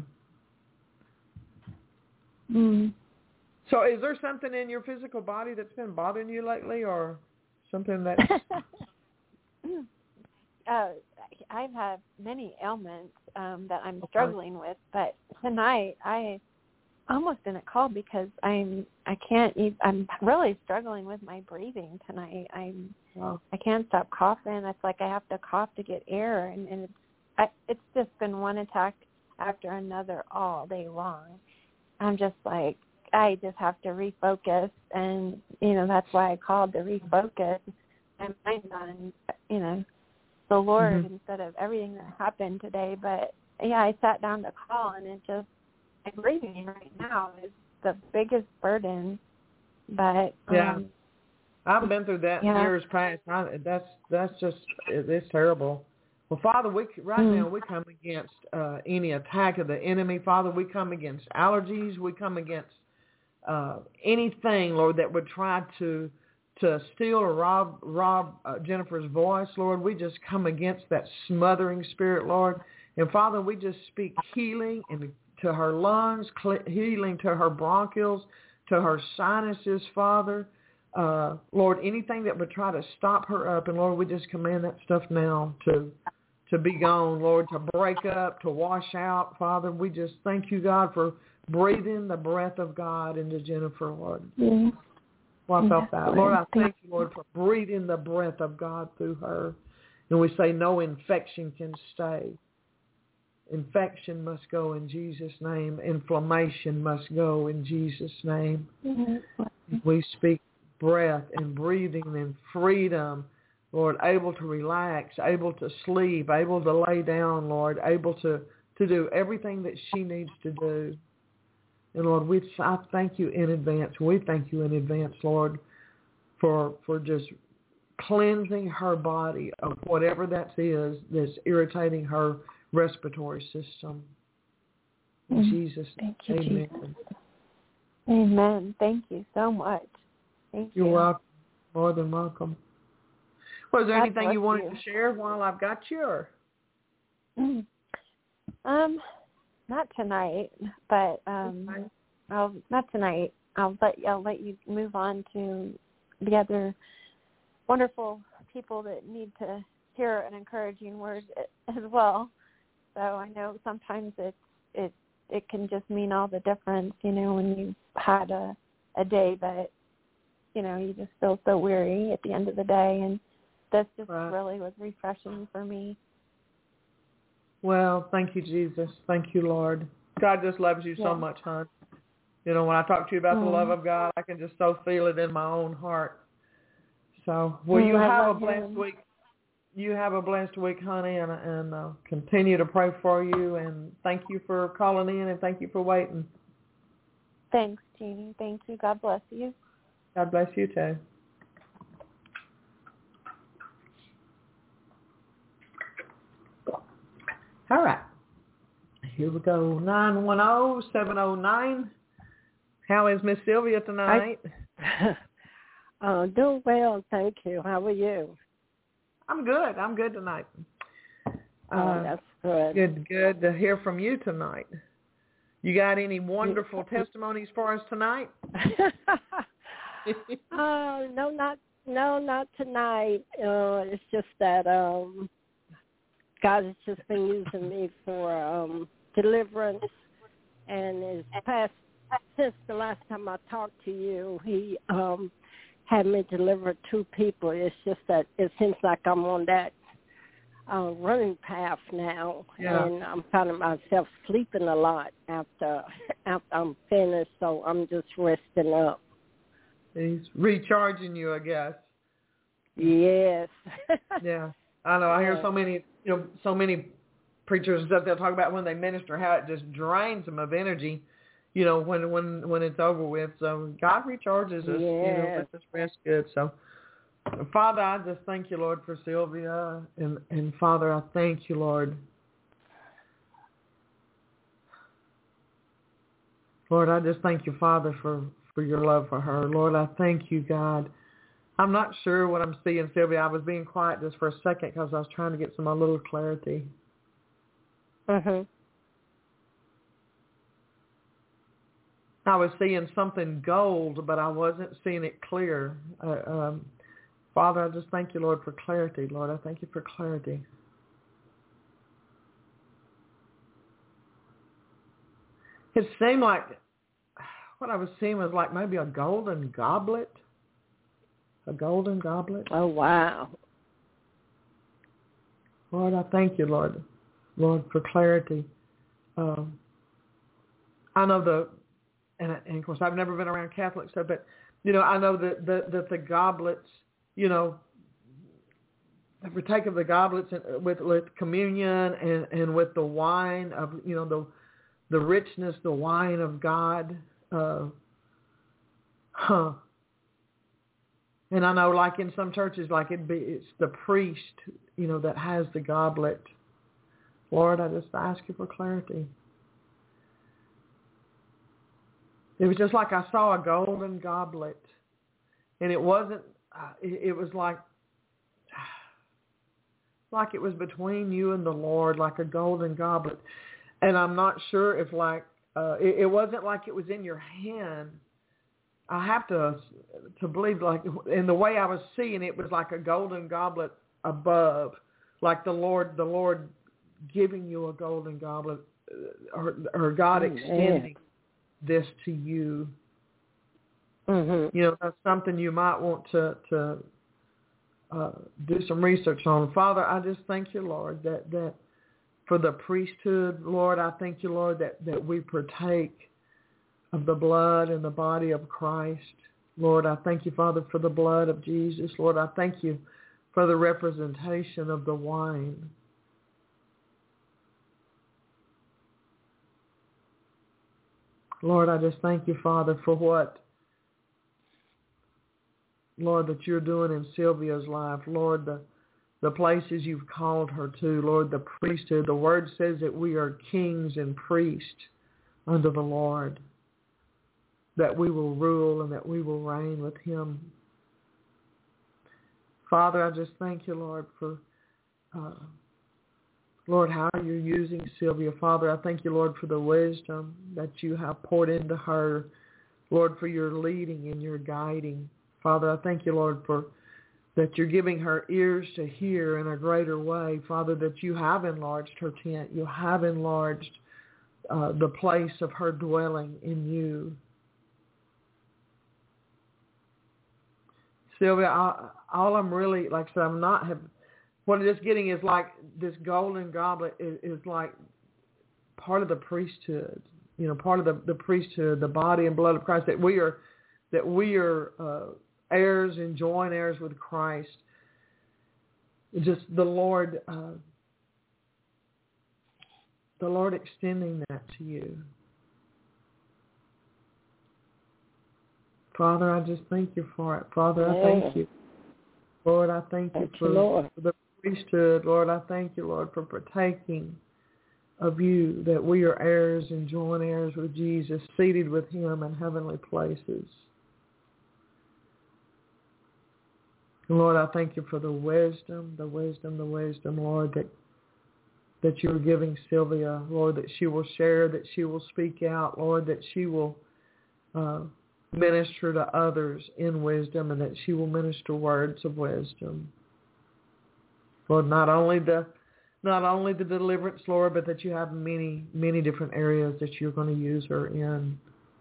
Mm. So is there something in your physical body that's been bothering you lately, or something that... uh, I've had many ailments um, that I'm struggling okay. with, but tonight I almost didn't call because I'm I can't even, I'm really struggling with my breathing tonight. I'm wow. I can't stop coughing. It's like I have to cough to get air, and, and it's I, it's just been one attack after another all day long. I'm just like, I just have to refocus, and, you know, that's why I called to refocus my mind on, you know, the Lord mm-hmm. instead of everything that happened today. But, yeah, I sat down to call, and it just, my breathing right now is the biggest burden. But, yeah, um, I've been through that yeah. in years past. I, that's, that's just, it, it's terrible. Well, Father, we right mm. now we come against uh, any attack of the enemy. Father, we come against allergies. We come against uh, anything, Lord, that would try to to steal or rob rob uh, Jennifer's voice, Lord. We just come against that smothering spirit, Lord. And Father, we just speak healing and to her lungs, cl- healing to her bronchioles, to her sinuses, Father. Uh, Lord, anything that would try to stop her up, and Lord, we just command that stuff now to to be gone, Lord, to break up, to wash out, Father. We just thank you, God, for breathing the breath of God into Jennifer, Lord. Yeah. Well, I felt that. Lord, I thank you, Lord, for breathing the breath of God through her. And we say no infection can stay. Infection must go in Jesus' name. Inflammation must go in Jesus' name. Mm-hmm. We speak breath and breathing and freedom, Lord, able to relax, able to sleep, able to lay down, Lord, able to, to do everything that she needs to do. And, Lord, we I thank you in advance. We thank you in advance, Lord, for for just cleansing her body of whatever that is that's irritating her respiratory system. In mm-hmm. Jesus' name, thank you, amen. Jesus. Amen. Thank you so much. Thank You're you. welcome. More than welcome. Was there God anything you wanted you. to share while I've got you? Or? Mm. Um, not tonight, but um, okay. I'll not tonight. I'll let I'll let you move on to the other wonderful people that need to hear an encouraging word as well. So I know sometimes it it it can just mean all the difference, you know, when you've had a a day that, you know, you just feel so weary at the end of the day, and this just right. really was refreshing for me. Well, thank you, Jesus. Thank you, Lord. God just loves you yeah. so much, hon. You know, when I talk to you about mm. the love of God, I can just so feel it in my own heart. So, will you mm, have a blessed him. week? You have a blessed week, honey, and and uh, continue to pray for you. And thank you for calling in, and thank you for waiting. Thanks, Jeannie. Thank you. God bless you. God bless you too. All right. Here we go. nine one zero, seven zero nine. How is Miss Sylvia tonight? I, uh, doing well, thank you. How are you? I'm good. I'm good tonight. Oh, uh, that's good. Good, good to hear from you tonight. You got any wonderful testimonies for us tonight? uh, no, not no, not tonight. Uh, it's just that um, God has just been using me for um, deliverance, and his past since the last time I talked to you, he um, had me deliver two people. It's just that it seems like I'm on that uh, running path now, yeah. and I'm finding myself sleeping a lot after after I'm finished. So I'm just resting up. He's recharging you, I guess. Yes. Yeah, I know. I hear Yeah. so many, you know, so many preachers and stuff. They'll talk about when they minister how it just drains them of energy. You know, when when when it's over with. So God recharges us. Yes. You know, lets us rest good. So, Father, I just thank you, Lord, for Sylvia, and and Father, I thank you, Lord. Lord, I just thank you, Father, for, for your love for her. Lord, I thank you, God. I'm not sure what I'm seeing, Sylvia. I was being quiet just for a second because I was trying to get some a little clarity. Mhm. I was seeing something gold, but I wasn't seeing it clear. Uh, um, Father, I just thank you, Lord, for clarity. Lord, I thank you for clarity. It seemed like what I was seeing was like maybe a golden goblet. A golden goblet. Oh, wow. Lord, I thank you, Lord. Lord, for clarity. Um, I know the, and, and of course I've never been around Catholics, so, but, you know, I know that the, that the goblets, you know, if we take of the goblets with, with communion and, and with the wine of, you know, the the richness, the wine of God, uh, huh. And I know, like in some churches, like it be, it's the priest, you know, that has the goblet. Lord, I just ask you for clarity. It was just like I saw a golden goblet, and it wasn't. Uh, it, it was like, like it was between you and the Lord, like a golden goblet. And I'm not sure if like uh, it, it wasn't like it was in your hand. I have to to believe, like, in the way I was seeing it, was like a golden goblet above, like the Lord, the Lord giving you a golden goblet, or, or God Oh, extending man. this to you. Mm-hmm. You know, that's something you might want to to uh, do some research on. Father, I just thank you, Lord, that that for the priesthood, Lord, I thank you, Lord, that that we partake of the blood and the body of Christ. Lord, I thank you, Father, for the blood of Jesus. Lord, I thank you for the representation of the wine. Lord, I just thank you, Father, for what, Lord, that you're doing in Sylvia's life. Lord, the, the places you've called her to. Lord, the priesthood. The word says that we are kings and priests under the Lord, that we will rule and that we will reign with him. Father, I just thank you, Lord, for, uh, Lord, how you're using Sylvia. Father, I thank you, Lord, for the wisdom that you have poured into her. Lord, for your leading and your guiding. Father, I thank you, Lord, for that you're giving her ears to hear in a greater way. Father, that you have enlarged her tent. You have enlarged uh, the place of her dwelling in you. Sylvia, I, all I'm really, like I said, I'm not, have, what I'm just getting is like this golden goblet is, is like part of the priesthood. you know, part of the, the priesthood, the body and blood of Christ, that we are, that we are uh, heirs and joint heirs with Christ. Just the Lord, uh, the Lord extending that to you. Father, I just thank you for it. Father, I thank you. Lord, I thank you Thank for, you, Lord. for the priesthood. Lord, I thank you, Lord, for partaking of you, that we are heirs and joint heirs with Jesus, seated with him in heavenly places. Lord, I thank you for the wisdom, the wisdom, the wisdom, Lord, that that you are giving Sylvia, Lord, that she will share, that she will speak out, Lord, that she will uh, minister to others in wisdom, and that she will minister words of wisdom. Lord, not only the not only the deliverance, Lord, but that you have many, many different areas that you're going to use her in.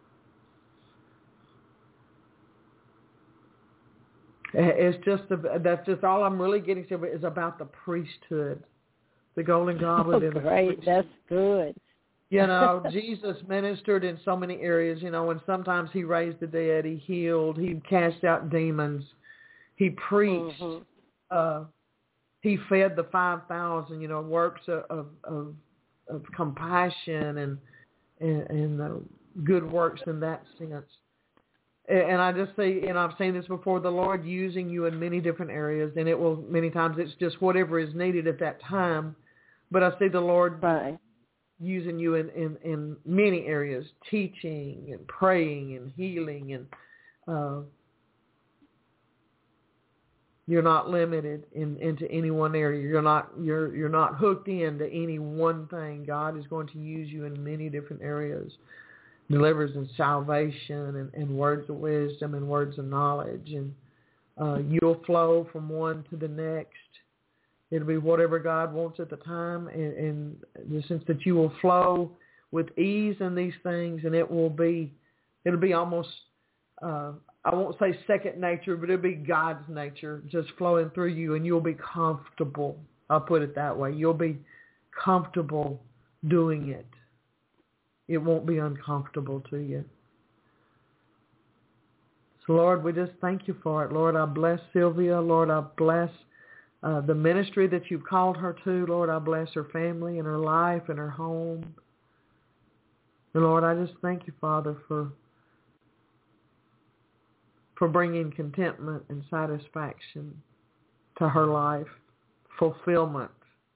It's just a, that's just all I'm really getting to is about the priesthood, the golden goblet. Oh, and the great, that's good. You know, Jesus ministered in so many areas, you know, and sometimes he raised the dead, he healed, he cast out demons, he preached, mm-hmm. uh, he fed the five thousand, you know, works of of, of, of compassion and and, and uh, good works in that sense. And I just say, and I've seen this before, the Lord using you in many different areas, and it will, many times it's just whatever is needed at that time. But I see the Lord right. using you in, in, in many areas, teaching and praying and healing, and uh, you're not limited in, into any one area. You're not you're you're not hooked into any one thing. God is going to use you in many different areas. Delivers and salvation and, and words of wisdom and words of knowledge, and uh, you'll flow from one to the next. It'll be whatever God wants at the time, and, and the sense that you will flow with ease in these things, and it will be, it'll be almost, uh, I won't say second nature, but it'll be God's nature just flowing through you, and you'll be comfortable. I'll put it that way. You'll be comfortable doing it. It won't be uncomfortable to you. So, Lord, we just thank you for it. Lord, I bless Sylvia. Lord, I bless uh, the ministry that you've called her to. Lord, I bless her family and her life and her home. And, Lord, I just thank you, Father, for for bringing contentment and satisfaction to her life, fulfillment.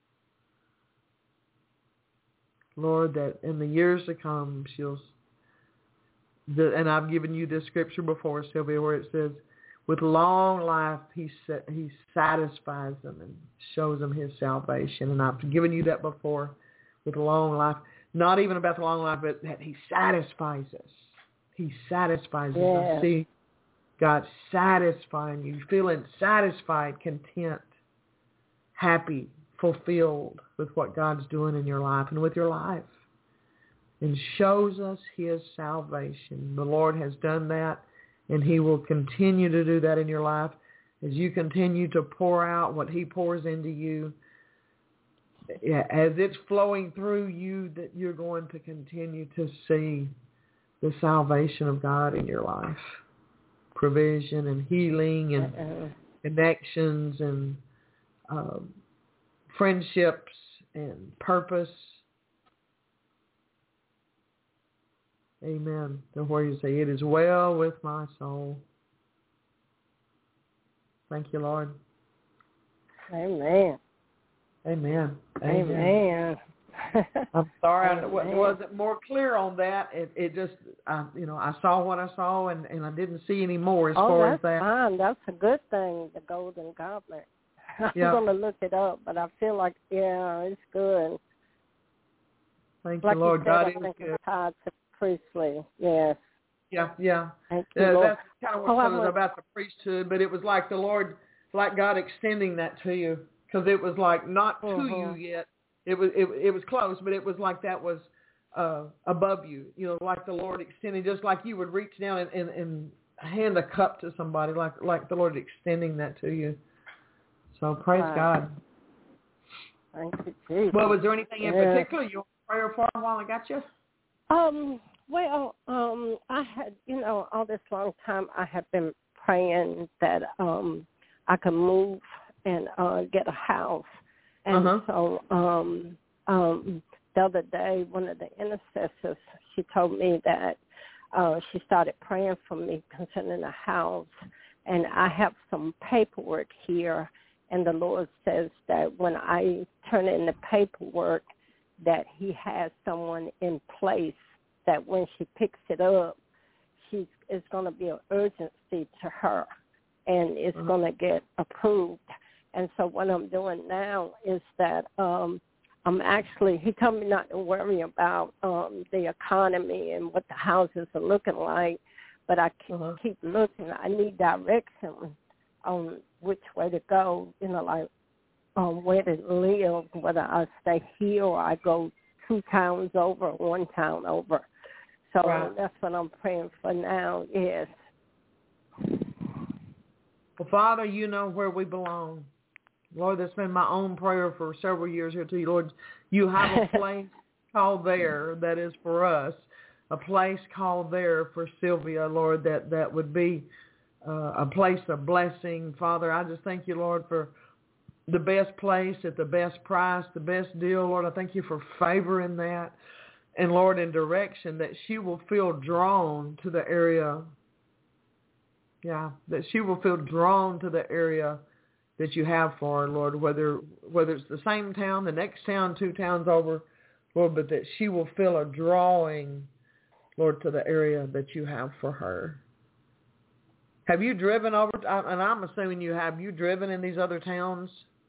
Lord, that in the years to come, she'll, the, and I've given you this scripture before, Sylvia, where it says, with long life, he he satisfies them and shows them his salvation. And I've given you that before, with long life. Not even about the long life, but that he satisfies us. He satisfies yeah. us. See, God satisfying you, feeling satisfied, content, happy, fulfilled with what God's doing in your life and with your life, and shows us his salvation. The Lord has done that, and he will continue to do that in your life as you continue to pour out what he pours into you. As it's flowing through you, that you're going to continue to see the salvation of God in your life, provision and healing and Uh-oh. connections and um, friendships and purpose. Amen. To where you say, it is well with my soul. Thank you, Lord. Amen. Amen. Amen. Amen. I'm sorry I Amen. wasn't more clear on that. It, it just, I, you know, I saw what I saw, and, and I didn't see any more as oh, far that's as that. fine. That's a good thing, the Golden Goblet. I'm Yeah. going to look it up, but I feel like, yeah, it's good. Thank like you, Lord. You said, God I is think good. it's tied to priestly. Yes. Yeah, yeah. Thank you, Uh, Lord. that's kind of Oh, what I it was want- about the priesthood, but it was like the Lord, like God extending that to you, because it was like not to Mhm. you yet. It was it, it was close, but it was like that was uh, above you. You know, like the Lord extending, just like you would reach down and, and, and hand a cup to somebody, like like the Lord extending that to you. So praise Right. God. Thank you, Jesus. Well, was there anything in Yeah. particular you want prayer for while I got you? Um, well, um, I had, you know, all this long time I have been praying that um, I could move and uh, get a house. And uh-huh. so um, um, the other day, one of the intercessors, she told me that uh, she started praying for me concerning a house. And I have some paperwork here, and the Lord says that when I turn in the paperwork, that he has someone in place that when she picks it up, she's, it's going to be an urgency to her, and it's uh-huh. going to get approved. And so what I'm doing now is that um, I'm actually, he told me not to worry about um, the economy and what the houses are looking like, but I keep, uh-huh. keep looking. I need direction on which way to go, you know, like um, where to live, whether I stay here or I go two towns over or one town over. So right. that's what I'm praying for now, yes. Well, Father, you know where we belong. Lord, that's been my own prayer for several years here to you. Lord, you have a place called there that is for us, a place called there for Sylvia, Lord, that, that would be uh, a place of blessing. Father, I just thank you, Lord, for the best place at the best price, the best deal. Lord, I thank you for favor in that. And, Lord, in direction that she will feel drawn to the area. Yeah, that she will feel drawn to the area that you have for her, Lord, whether whether it's the same town, the next town, two towns over, Lord, but that she will feel a drawing, Lord, to the area that you have for her. Have you driven over, and I'm assuming you have, you driven in these other towns?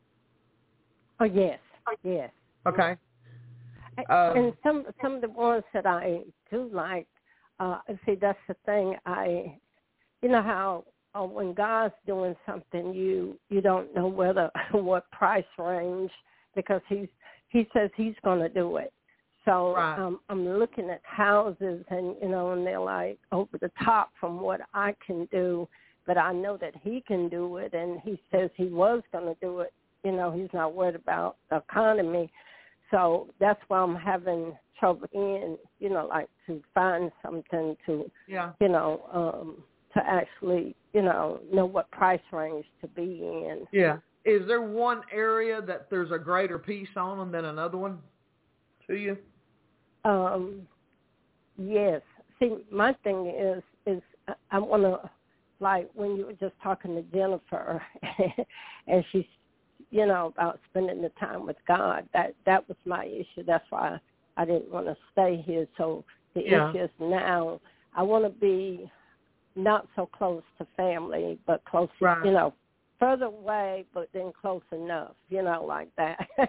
Oh, yes, yes. Okay. Um, and some some of the ones that I do like, uh, see, that's the thing. I, you know how uh, when God's doing something, you you don't know whether what price range, because he's he says he's going to do it. So right. um, I'm looking at houses, and you know, and they're like over the top from what I can do, but I know that he can do it, and he says he was going to do it. You know, he's not worried about the economy. So that's why I'm having trouble in, you know, like to find something to, yeah. you know, um, to actually, you know, know what price range to be in. Yeah. Is there one area that there's a greater piece on them than another one to you? Um, yes. See, my thing is, is I want to, like when you were just talking to Jennifer and she's, you know, about spending the time with God. That that was my issue. That's why I didn't want to stay here. So the yeah. issue is now I want to be not so close to family, but close, right. you know, further away, but then close enough, you know, like that. so,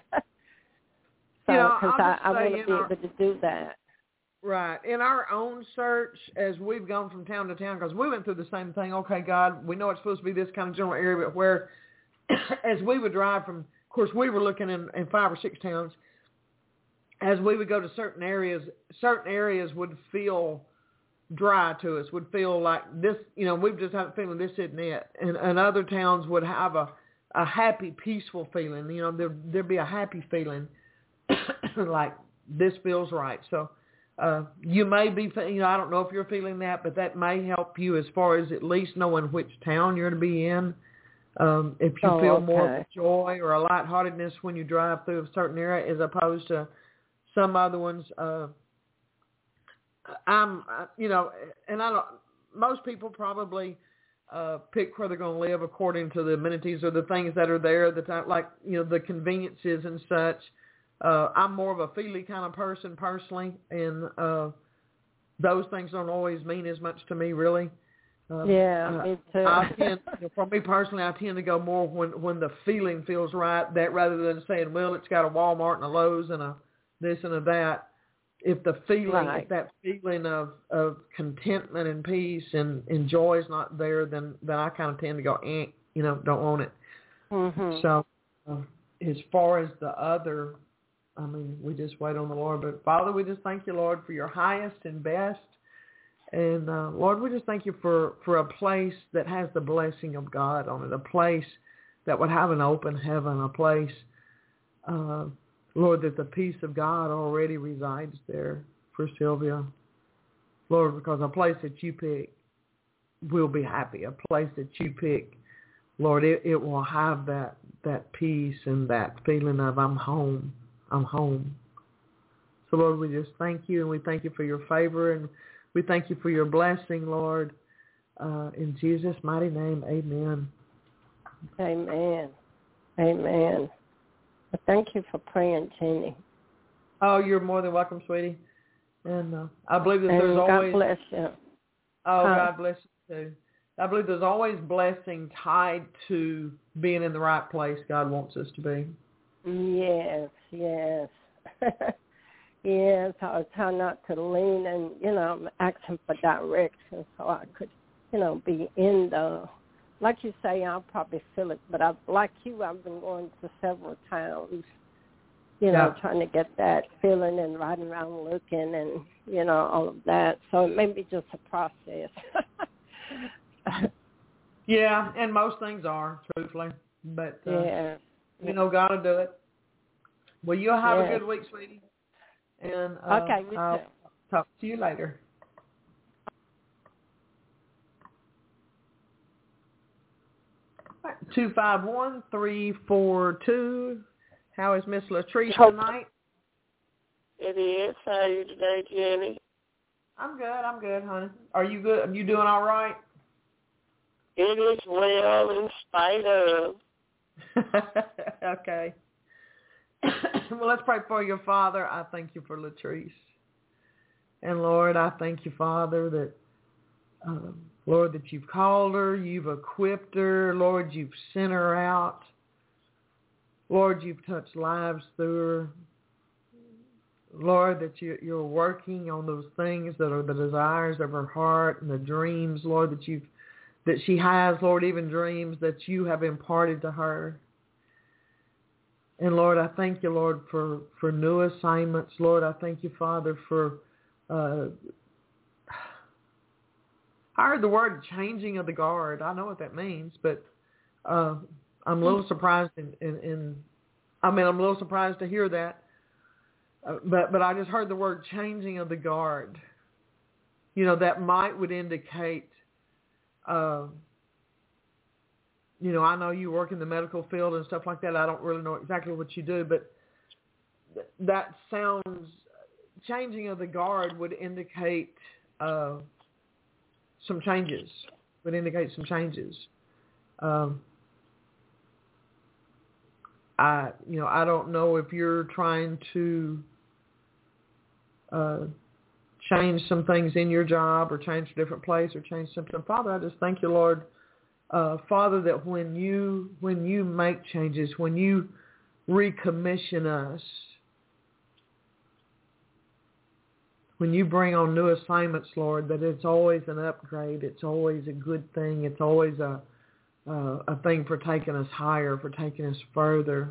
you know, because I, I want to be our, able to do that. Right. In our own search, as we've gone from town to town, because we went through the same thing. Okay, God, we know it's supposed to be this kind of general area, but where as we would drive from, of course, we were looking in, in five or six towns. As we would go to certain areas, certain areas would feel dry to us, would feel like this, you know, we just have a feeling this isn't it. And, and other towns would have a, a happy, peaceful feeling. You know, there, there'd be a happy feeling like this feels right. So uh, you may be, you know, I don't know if you're feeling that, but that may help you as far as at least knowing which town you're to be in. Um, if you oh, feel okay. more of a joy or a lightheartedness when you drive through a certain area as opposed to some other ones, uh, I'm, you know, and I don't, most people probably uh, pick where they're going to live according to the amenities or the things that are there, the time, like, you know, the conveniences and such. Uh, I'm more of a feely kind of person personally, and uh, those things don't always mean as much to me, really. Um, yeah, uh, me too. I tend, you know, for me personally, I tend to go more when when the feeling feels right. That rather than saying, well, it's got a Walmart and a Lowe's and a this and a that. If the feeling, right. if that feeling of, of contentment and peace and, and joy is not there, then then I kind of tend to go, eh, you know, don't want it. Mm-hmm. So uh, as far as the other, I mean, we just wait on the Lord. But Father, we just thank you, Lord, for your highest and best. And, uh, Lord, we just thank you for, for a place that has the blessing of God on it, a place that would have an open heaven, a place, uh, Lord, that the peace of God already resides there. for Sylvia. Lord, because a place that you pick will be happy. A place that you pick, Lord, it, it will have that, that peace and that feeling of I'm home. I'm home. So, Lord, we just thank you, and we thank you for your favor, and we thank you for your blessing, Lord. Uh, in Jesus' mighty name, amen. Amen. Amen. Well, thank you for praying, Jeannie. Oh, you're more than welcome, sweetie. And uh, I believe that and there's God always... God bless you. Oh, huh? God bless you, too. I believe there's always blessing tied to being in the right place God wants us to be. Yes, yes. Yes, I was trying not to lean and, you know, asking for direction so I could, you know, be in the, like you say, I'll probably feel it, but I, like you, I've been going to several towns, you know, yeah. trying to get that feeling and riding around looking and, you know, all of that. So it may be just a process. Yeah, and most things are, truthfully. But, uh, yeah. you know, God will do it. Well, you'll have yes. a good week, sweetie. And uh, okay, you I'll too. talk to you later. two five one, three four two. How is Miss Latrice tonight? It is. How are you today, Jenny? I'm good. I'm good, honey. Are you good? Are you doing all right? It is well in spite of. Okay. Well, let's pray for your Father. I thank you for Latrice. And, Lord, I thank you, Father, that, um, Lord, that you've called her, you've equipped her, Lord, you've sent her out. Lord, you've touched lives through her. Lord, that you, you're working on those things that are the desires of her heart and the dreams, Lord, that you've that she has, Lord, even dreams that you have imparted to her. And, Lord, I thank you, Lord, for, for new assignments. Lord, I thank you, Father, for, uh, I heard the word changing of the guard. I know what that means, but uh, I'm a little surprised in, in, in, I mean, I'm a little surprised to hear that. Uh, but, but I just heard the word changing of the guard. You know, that might would indicate, uh, you know, I know you work in the medical field and stuff like that. I don't really know exactly what you do, but th- that sounds, changing of the guard would indicate uh, some changes, would indicate some changes. Um, I, you know, I don't know if you're trying to uh, change some things in your job or change a different place or change something. Father, I just thank you, Lord, uh, Father, that when you when you make changes, when you recommission us, when you bring on new assignments, Lord, that it's always an upgrade. It's always a good thing. It's always a uh, a thing for taking us higher, for taking us further.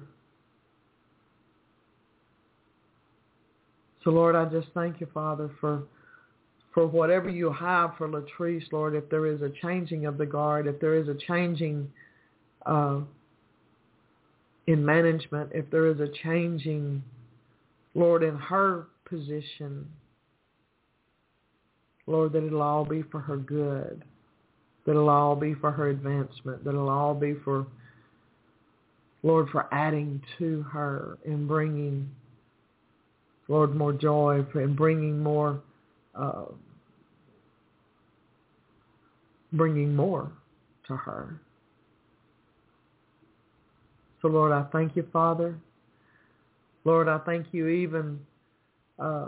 So, Lord, I just thank you, Father, for for whatever you have for Latrice, Lord, if there is a changing of the guard, if there is a changing uh, in management, if there is a changing, Lord, in her position, Lord, that it'll all be for her good, that it'll all be for her advancement, that it'll all be for, Lord, for adding to her and bringing, Lord, more joy and bringing more, uh, bringing more to her. So, Lord, I thank you, Father. Lord, I thank you even, uh,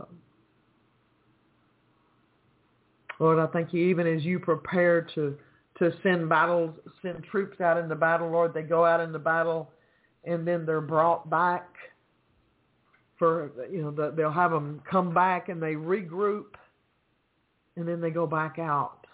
Lord, I thank you even as you prepare to, to send battles, send troops out into battle, Lord, they go out into battle and then they're brought back for, you know, the, they'll have them come back and they regroup and then they go back out.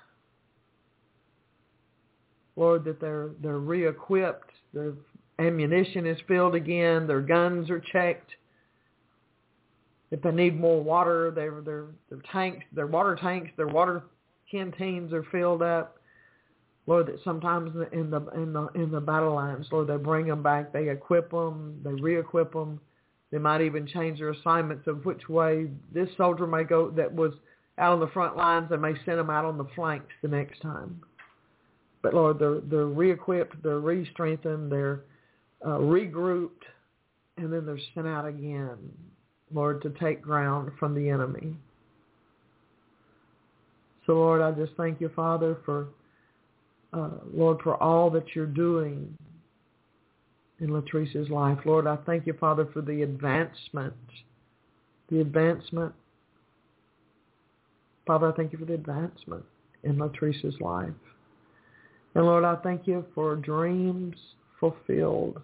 Lord, that they're they're re-equipped, their ammunition is filled again, their guns are checked. If they need more water, their their their tanks, their water tanks, their water canteens are filled up. Lord, that sometimes in the in the in the battle lines, Lord, they bring them back, they equip them, they re-equip them, They might even change their assignments of which way this soldier may go that was out on the front lines, and may send them out on the flanks the next time. But Lord, they're, they're re-equipped, they're re-strengthened, they're uh, regrouped, and then they're sent out again, Lord, to take ground from the enemy. So, Lord, I just thank you, Father, for, uh, Lord, for all that you're doing in Latrice's life. Lord, I thank you, Father, for the advancement, the advancement. Father, I thank you for the advancement in Latrice's life. And, Lord, I thank you for dreams fulfilled.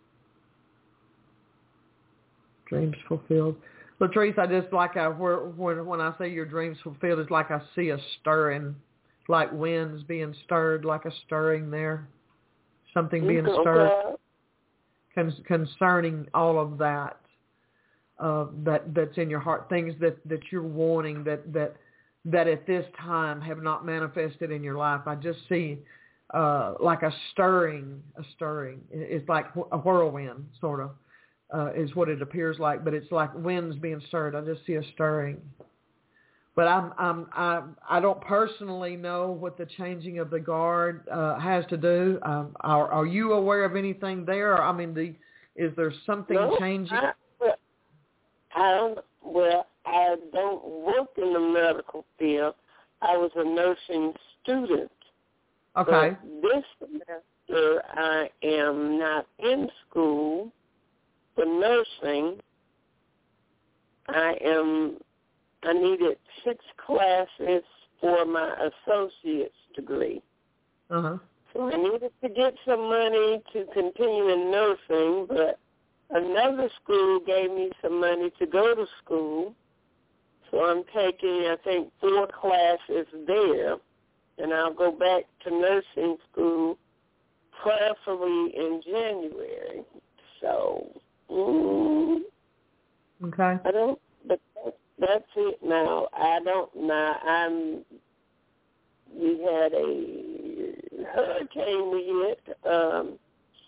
Dreams fulfilled. Latrice, I just like I, when, when I say your dreams fulfilled, it's like I see a stirring, like winds being stirred, like a stirring there. Something being stirred con- concerning all of that, uh, that that's in your heart, things that, that you're wanting that, that that at this time have not manifested in your life. I just see uh, like a stirring, a stirring. It's like a whirlwind, sort of. Uh, is what it appears like, but it's like winds being stirred. I just see a stirring. But I'm, I'm, I, I don't personally know what the changing of the guard uh, has to do. Um, are, are you aware of anything there? I mean, the, is there something no, changing? I, well, I don't. Well, I don't work in the medical field. I was a nursing student. Okay. But this semester, I am not in school for nursing. I am, I needed six classes for my associate's degree. Uh-huh. So I needed to get some money to continue in nursing, but another school gave me some money to go to school. So I'm taking, I think, four classes there, and I'll go back to nursing school preferably in January. So... Mm, okay. I don't, but that's it now. I don't know. I'm, we had a hurricane we hit, um,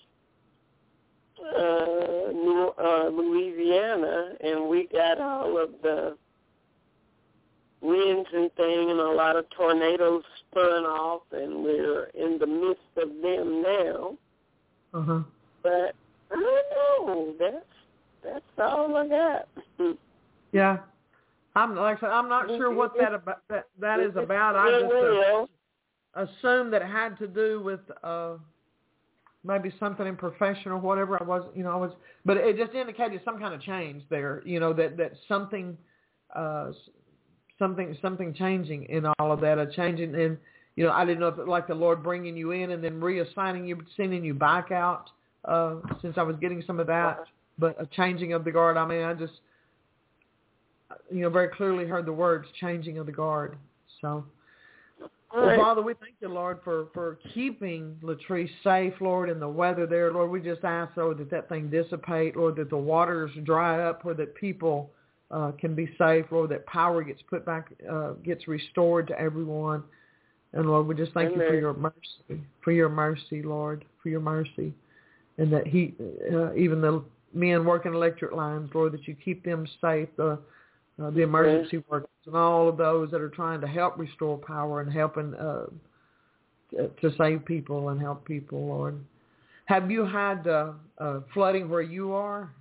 uh, New, uh, Louisiana, and we got all of the winds and thing, and a lot of tornadoes spun off, and we're in the midst of them now. Uh-huh. But I don't know. That's that's all I got. Yeah, I'm like I said, I'm not sure what that about that, that is about. I just uh, assumed that it had to do with uh, maybe something in profession or whatever. I was, you know, I was, but it just indicated some kind of change there. You know, that that something, uh, something, something changing in all of that. A changing in, you know, I didn't know if it, like the Lord bringing you in and then reassigning you, sending you back out. Uh, since I was getting some of that, but a changing of the guard. I mean, I just, you know, very clearly heard the words changing of the guard. So, well, right. Father, we thank you, Lord, for, for keeping Latrice safe, Lord, in the weather there. Lord, we just ask, Lord, that that thing dissipate, Lord, that the waters dry up, or that people uh, can be safe, Lord, that power gets put back, uh, gets restored to everyone. And, Lord, we just thank Amen. You for your mercy, for your mercy, Lord, for your mercy. And that he, uh, even the men working electric lines, Lord, that you keep them safe, the uh, the emergency yes. workers, and all of those that are trying to help restore power and helping uh, to save people and help people, Lord. Have you had uh, uh, flooding where you are?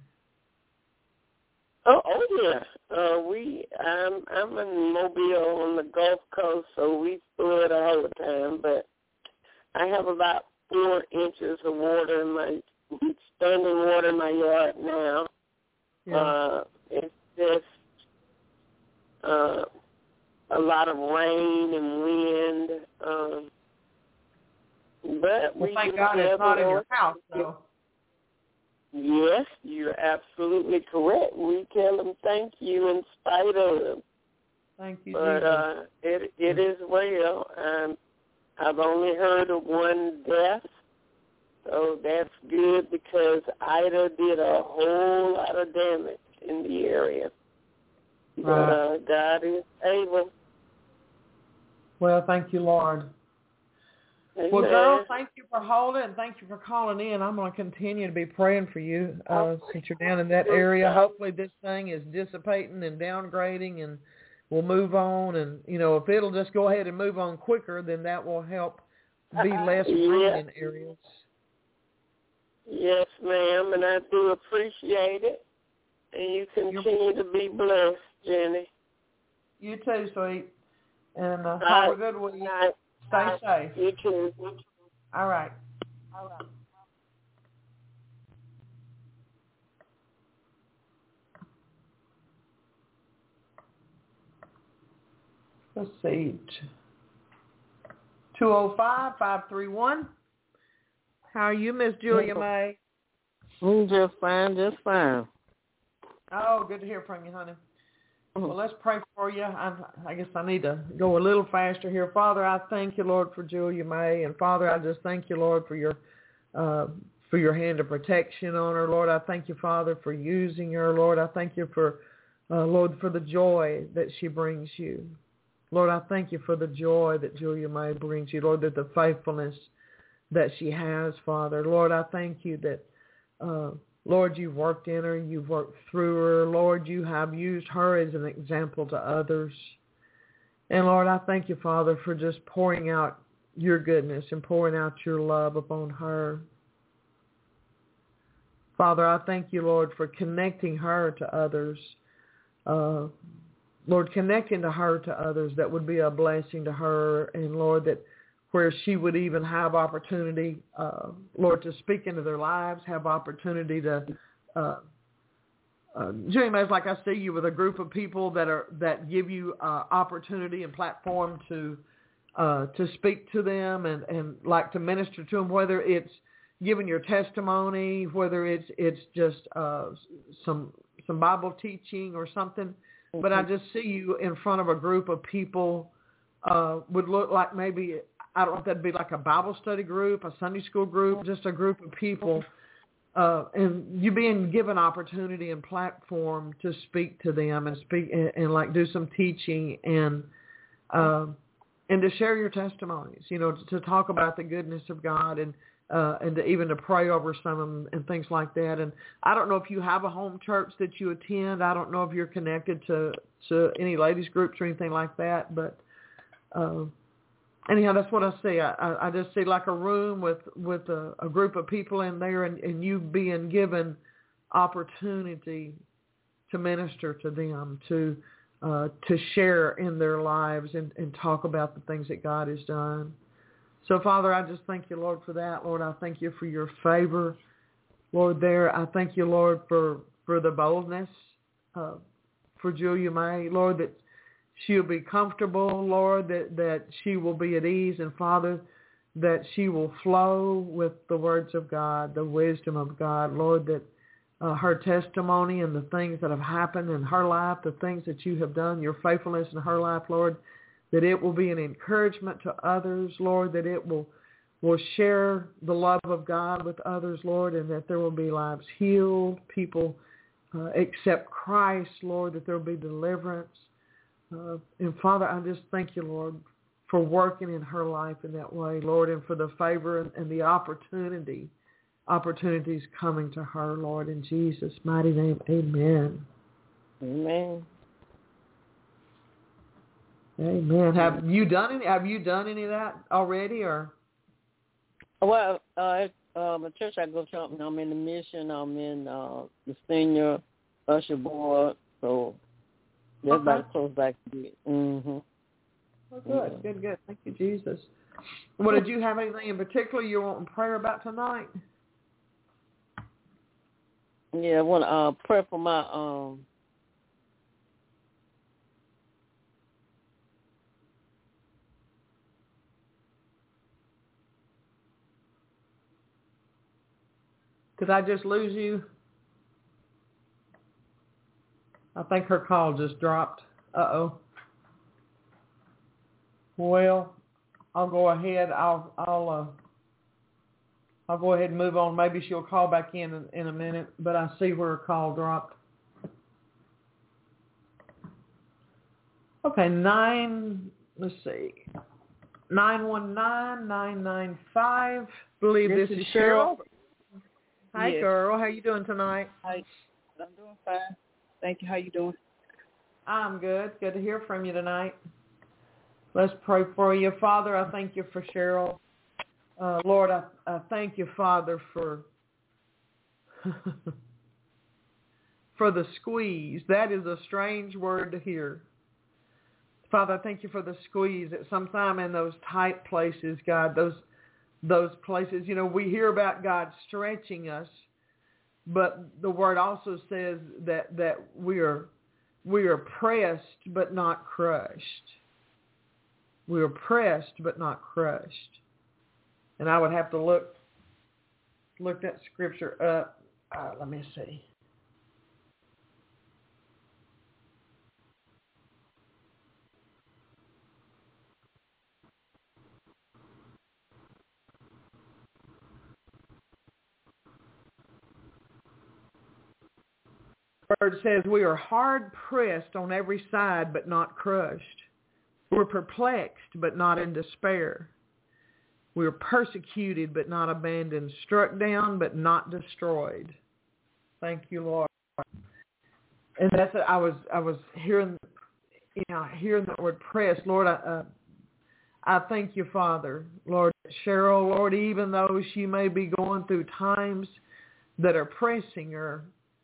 Oh, oh yeah. Uh, we, I'm, I'm in Mobile on the Gulf Coast, so we flood all the time. But I have about four inches of water in my standing water in my yard now. Yeah. Uh, it's just uh, a lot of rain and wind. Um, but well, we thank God it's not in your house, though. Yes, you're absolutely correct. We tell them thank you in spite of them. Thank you, but uh, it it is well. Um, I've only heard of one death, so that's good because Ida did a whole lot of damage in the area. But uh, God is able. Well, thank you, Lord. Amen. Well, girl, thank you for holding and thank you for calling in. I'm going to continue to be praying for you uh, since you're down in that area. Hopefully this thing is dissipating and downgrading and we'll move on. And, you know, if it'll just go ahead and move on quicker, then that will help be less yeah. rain in areas. Yes, ma'am, and I do appreciate it. And you continue to be blessed, Jenny. You too, sweet. And uh, Right. have a good week. Right. Stay right. safe. You too. All right. All right. Let's see. two oh five, five three one. How are you, Miss Julia May? I'm just fine, just fine. Oh, good to hear from you, honey. Well, let's pray for you. I, I guess I need to go a little faster here. Father, I thank you, Lord, for Julia May. And, Father, I just thank you, Lord, for your uh, for your hand of protection on her. Lord, I thank you, Father, for using her. Lord, I thank you for, uh, Lord, for the joy that she brings you. Lord, I thank you for the joy that Julia May brings you. Lord, that the faithfulness that she has, Father. Lord, I thank you that, uh, Lord, you've worked in her, you've worked through her. Lord, you have used her as an example to others. And Lord, I thank you, Father, for just pouring out your goodness and pouring out your love upon her. Father, I thank you, Lord, for connecting her to others. Uh, Lord, connecting to her to others that would be a blessing to her. And Lord, that where she would even have opportunity, uh, Lord, to speak into their lives, have opportunity to, uh, uh, Julia May, like I see you with a group of people that are that give you uh, opportunity and platform to uh, to speak to them and, and like to minister to them, whether it's giving your testimony, whether it's it's just uh, some some Bible teaching or something. Mm-hmm. But I just see you in front of a group of people uh, would look like maybe, I don't know if that'd be like a Bible study group, a Sunday school group, just a group of people, uh, and you being given opportunity and platform to speak to them and speak and, and like do some teaching and uh, and to share your testimonies, you know, to, to talk about the goodness of God and uh, and to even to pray over some of them and things like that. And I don't know if you have a home church that you attend. I don't know if you're connected to, to any ladies groups or anything like that, but uh, anyhow, that's what I see. I, I just see like a room with, with a, a group of people in there and, and you being given opportunity to minister to them, to uh, to share in their lives and, and talk about the things that God has done. So, Father, I just thank you, Lord, for that. Lord, I thank you for your favor. Lord, there, I thank you, Lord, for, for the boldness uh, for Julia May. Lord, that she'll be comfortable, Lord, that, that she will be at ease. And, Father, that she will flow with the words of God, the wisdom of God. Lord, that uh, her testimony and the things that have happened in her life, the things that you have done, your faithfulness in her life, Lord, that it will be an encouragement to others, Lord, that it will will share the love of God with others, Lord, and that there will be lives healed, people uh, accept Christ, Lord, that there will be deliverance. Uh, and, Father, I just thank you, Lord, for working in her life in that way, Lord, and for the favor and, and the opportunity, opportunities coming to her, Lord, in Jesus' mighty name, amen. Amen. Amen. Have you done any? Have you done any of that already, or? Well, uh, um, the church I go to, I'm in the mission. I'm in uh, the senior usher board, so that's Okay. about as close back to me. Mm-hmm. Well, good, Mm-hmm. good, good. Thank you, Jesus. Well, did you have anything in particular you want prayer about tonight? Yeah, I want to uh, pray for my um. Did I just lose you? I think her call just dropped. Uh-oh. Well, I'll go ahead. I'll I'll uh, I'll go ahead and move on. Maybe she'll call back in, in in a minute, but I see where her call dropped. Okay, nine. Let's see. nine one nine, nine nine five. Believe This, this is is Cheryl. Cheryl. Hi, Yes. girl. How you doing tonight? Hi. I'm doing fine. Thank you. How you doing? I'm good. Good to hear from you tonight. Let's pray for you. Father, I thank you for Cheryl. Uh, Lord, I, I thank you, Father, for for the squeeze. That is a strange word to hear. Father, I thank you for the squeeze at some time in those tight places, God, those those places. You know, we hear about God stretching us, but the word also says that, that we are we are pressed but not crushed. We are pressed but not crushed. And I would have to look look that scripture up. Uh, let me see. The word says we are hard pressed on every side but not crushed. We're perplexed but not in despair. We are persecuted but not abandoned, struck down but not destroyed. Thank you, Lord. And that's I was I was hearing, you know, hearing that word pressed. Lord, I uh, I thank you, Father, Lord, Cheryl, Lord, even though she may be going through times that are pressing her,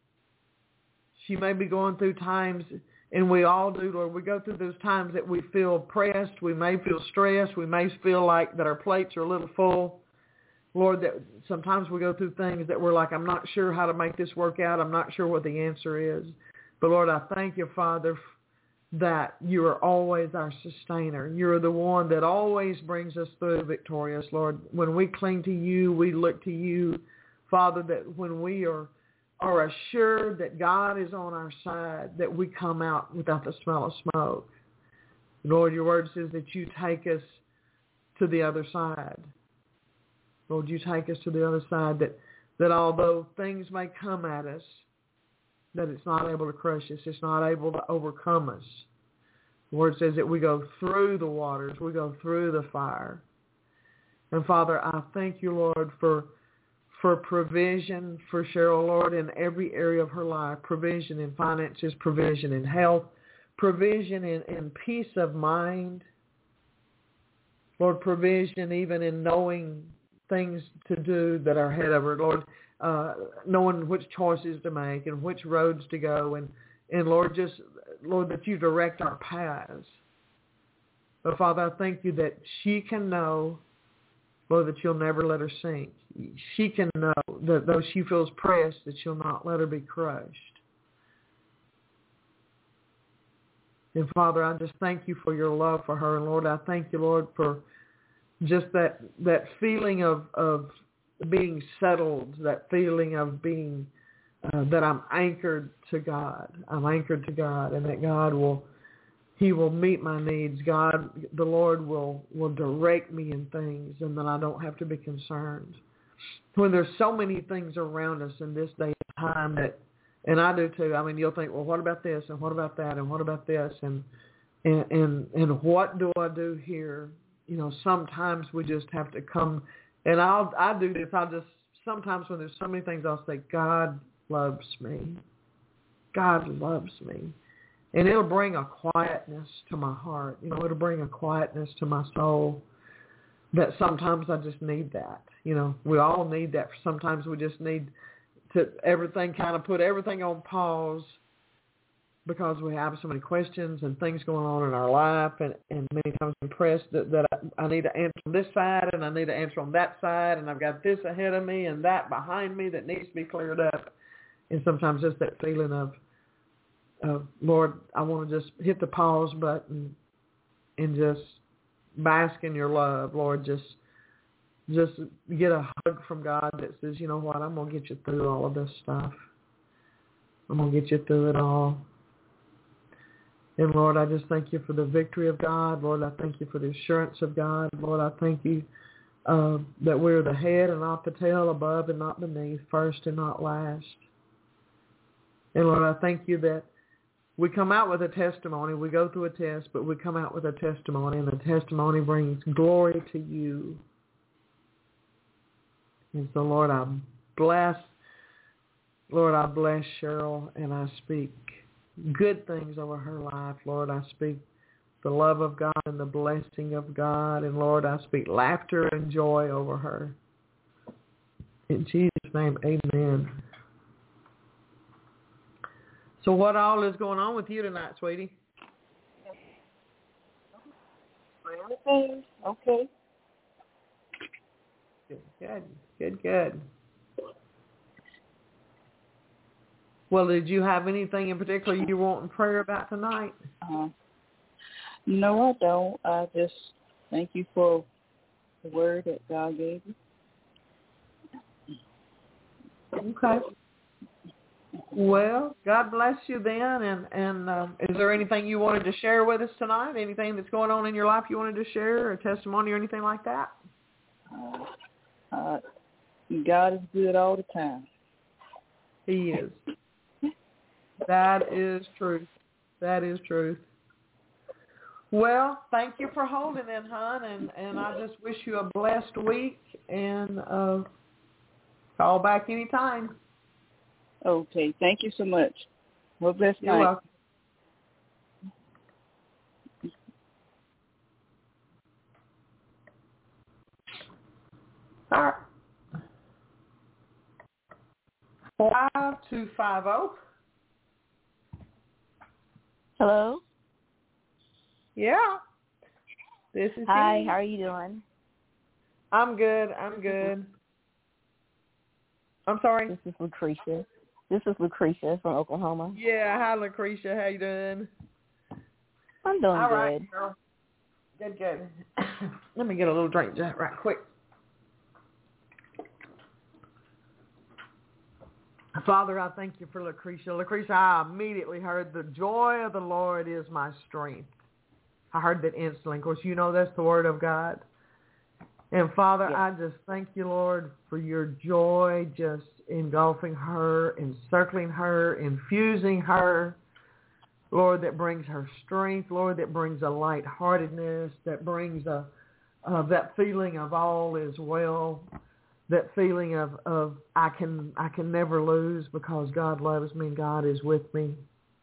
she may be going through times, and we all do, Lord. We go through those times that we feel pressed. We may feel stressed. We may feel like that our plates are a little full. Lord, that sometimes we go through things that we're like, I'm not sure how to make this work out. I'm not sure what the answer is. But, Lord, I thank you, Father, that you are always our sustainer. You're the one that always brings us through victorious, Lord. When we cling to you, we look to you, Father, that when we are are assured that God is on our side, that we come out without the smell of smoke. Lord, your word says that you take us to the other side. Lord, you take us to the other side, that, that although things may come at us, that it's not able to crush us. It's not able to overcome us. The word says that we go through the waters. We go through the fire. And Father, I thank you, Lord, for for provision for Cheryl, Lord, in every area of her life. Provision in finances, provision in health, provision in, in peace of mind. Lord, provision even in knowing things to do that are ahead of her. Lord, uh, knowing which choices to make and which roads to go. And, and Lord, just, Lord, that you direct our paths. But Father, I thank you that she can know, Lord, that you'll never let her sink. She can know that though she feels pressed, that you'll not let her be crushed. And Father, I just thank you for your love for her. And Lord, I thank you, Lord, for just that that feeling of, of being settled, that feeling of being, uh, that I'm anchored to God. I'm anchored to God, and that God will, He will meet my needs. God, the Lord will, will direct me in things, and that I don't have to be concerned. When there's so many things around us in this day and time that, and I do too, I mean, you'll think, well, what about this, and what about that, and what about this, and and and, and what do I do here? You know, sometimes we just have to come, and I'll I do this. I'll just, sometimes when there's so many things, I'll say, God loves me. God loves me. And it'll bring a quietness to my heart. You know, it'll bring a quietness to my soul that sometimes I just need that. You know, we all need that. Sometimes we just need to everything, kind of put everything on pause because we have so many questions and things going on in our life, and, and many times I'm pressed that, that I, I need to answer on this side and I need to answer on that side, and I've got this ahead of me and that behind me that needs to be cleared up. And sometimes just that feeling of, Uh, Lord, I want to just hit the pause button and just bask in your love, Lord. Just just get a hug from God that says, you know what, I'm going to get you through all of this stuff. I'm going to get you through it all. And Lord, I just thank you for the victory of God. Lord, I thank you for the assurance of God. Lord, I thank you uh, that we're the head and not the tail, above and not beneath, first and not last. And Lord, I thank you that we come out with a testimony. We go through a test, but we come out with a testimony, and the testimony brings glory to you. And so, Lord, I bless, Lord, I bless Cheryl, and I speak good things over her life. Lord, I speak the love of God and the blessing of God. And, Lord, I speak laughter and joy over her. In Jesus' name, amen. So what all is going on with you tonight, sweetie? Okay. Okay. Good, good, good, good. Well, did you have anything in particular you want in prayer about tonight? Uh, no, I don't. I just thank you for the word that God gave you. Okay. Well, God bless you then. And, and uh, is there anything you wanted to share with us tonight? Anything that's going on in your life you wanted to share, or a testimony or anything like that? Uh, uh, God is good all the time. He is. That is truth. That is truth. Well, thank you for holding in, hon, and, and I just wish you a blessed week, and uh, call back anytime. Okay, thank you so much. Well, blessed You're night. welcome. All right. Five two five zero. Hello. Yeah. This is Hi. Jean. How are you doing? I'm good. I'm good. I'm sorry. This is Lucretia. This is Lucretia from Oklahoma. Yeah. Hi, Lucretia. How you doing? I'm doing All good. right, girl. Good, good. Let me get a little drink just right quick. Father, I thank you for Lucretia. Lucretia, I immediately heard the joy of the Lord is my strength. I heard that instantly. Of course, you know that's the word of God. And Father, yes. I just thank you, Lord, for your joy just engulfing her, encircling her, infusing her. Lord, that brings her strength. Lord, that brings a lightheartedness, that brings a uh, that feeling of all is well. That feeling of, of I can I can never lose because God loves me and God is with me.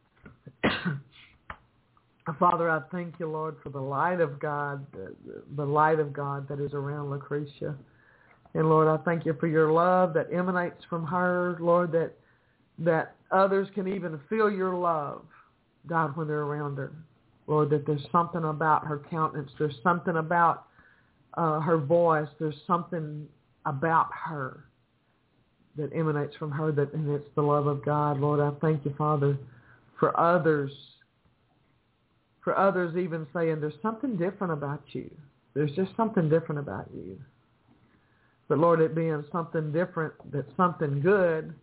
Father, I thank you, Lord, for the light of God, the, the light of God that is around Lucretia. And Lord, I thank you for your love that emanates from her, Lord, that that others can even feel your love, God, when they're around her. Lord, that there's something about her countenance, there's something about uh, her voice, there's something about her that emanates from her, that and it's the love of God. Lord, I thank you, Father, for others, for others even saying there's something different about you. There's just something different about you. But Lord, it being something different, that's something good.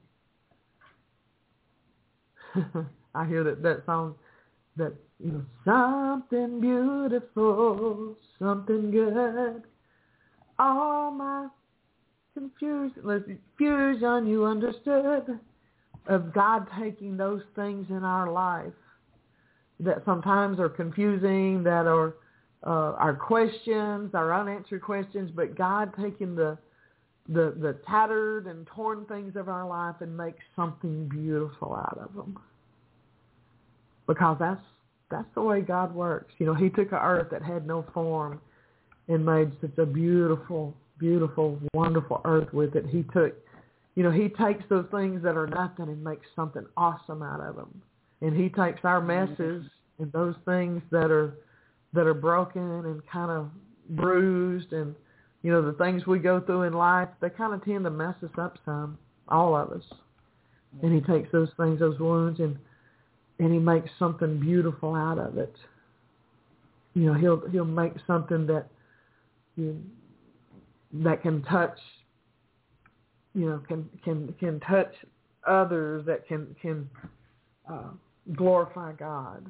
I hear that, that song, that, you know, something beautiful, something good. All my confusion, confusion, you understood, of God taking those things in our life that sometimes are confusing, that are uh, our questions, our unanswered questions, but God taking the, the the tattered and torn things of our life and makes something beautiful out of them. Because that's that's the way God works. You know, he took an earth that had no form and made such a beautiful, beautiful, wonderful earth with it. He took, you know, he takes those things that are nothing and makes something awesome out of them. And he takes our messes and those things that are that are broken and kind of bruised, and, you know, the things we go through in life, they kind of tend to mess us up some, all of us. And he takes those things, those wounds, and and he makes something beautiful out of it. You know, he'll he'll make something that you that can touch, you know, can can can touch others, that can can uh, glorify God.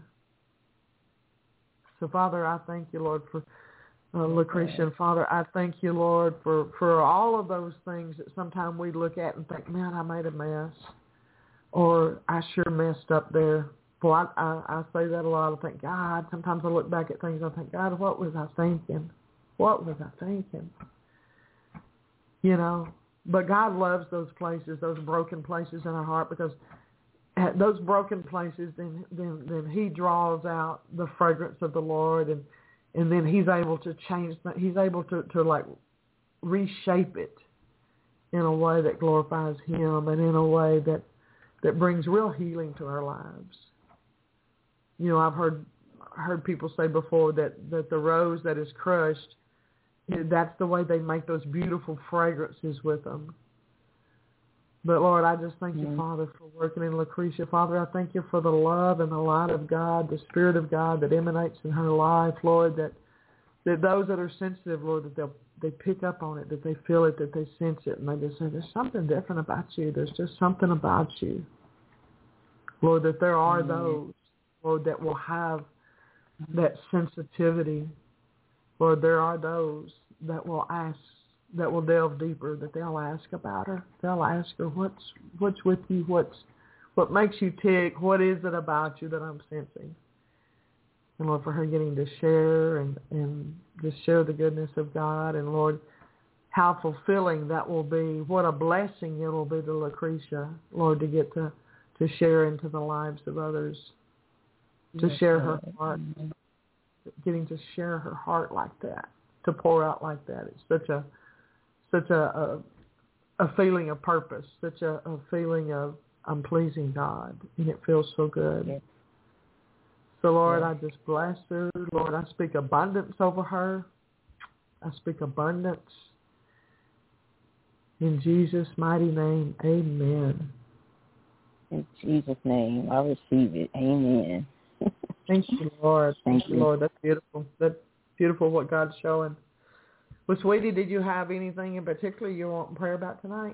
So, Father, I thank you, Lord, for uh, Lucretia. And Father, I thank you, Lord, for, for all of those things that sometimes we look at and think, man, I made a mess, or I sure messed up there. Boy, I, I, I say that a lot. I think, God, sometimes I look back at things, I think, God, what was I thinking? What was I thinking? You know, but God loves those places, those broken places in our heart, because at those broken places, then, then, then he draws out the fragrance of the Lord, and, and then he's able to change, he's able to, to like reshape it in a way that glorifies him and in a way that, that brings real healing to our lives. You know, I've heard heard people say before that, that the rose that is crushed, that's the way they make those beautiful fragrances with them. But, Lord, I just thank mm-hmm. you, Father, for working in Lucretia. Father, I thank you for the love and the light of God, the Spirit of God that emanates in her life, Lord, that that those that are sensitive, Lord, that they'll they pick up on it, that they feel it, that they sense it, and they just say, there's something different about you. There's just something about you. Lord, that there are mm-hmm. those, Lord, that will have that sensitivity. Lord, there are those that will ask, that will delve deeper, that they'll ask about her. They'll ask her, what's what's with you? What's what makes you tick? What is it about you that I'm sensing? And Lord, for her getting to share and, and just share the goodness of God. And Lord, how fulfilling that will be. What a blessing it will be to Lucretia, Lord, to get to, to share into the lives of others, to yes, share her heart, mm-hmm. getting to share her heart like that, to pour out like that. It's such a such a a, a feeling of purpose, such a, a feeling of I'm pleasing God, and it feels so good. Yes. So, Lord, yes. I just bless her. Lord, I speak abundance over her. I speak abundance. In Jesus' mighty name, amen. In Jesus' name, I receive it. Amen. Thank you, Lord. Thank, Thank you, you, Lord. That's beautiful. That's beautiful what God's showing. Well, sweetie, did you have anything in particular you want prayer about tonight?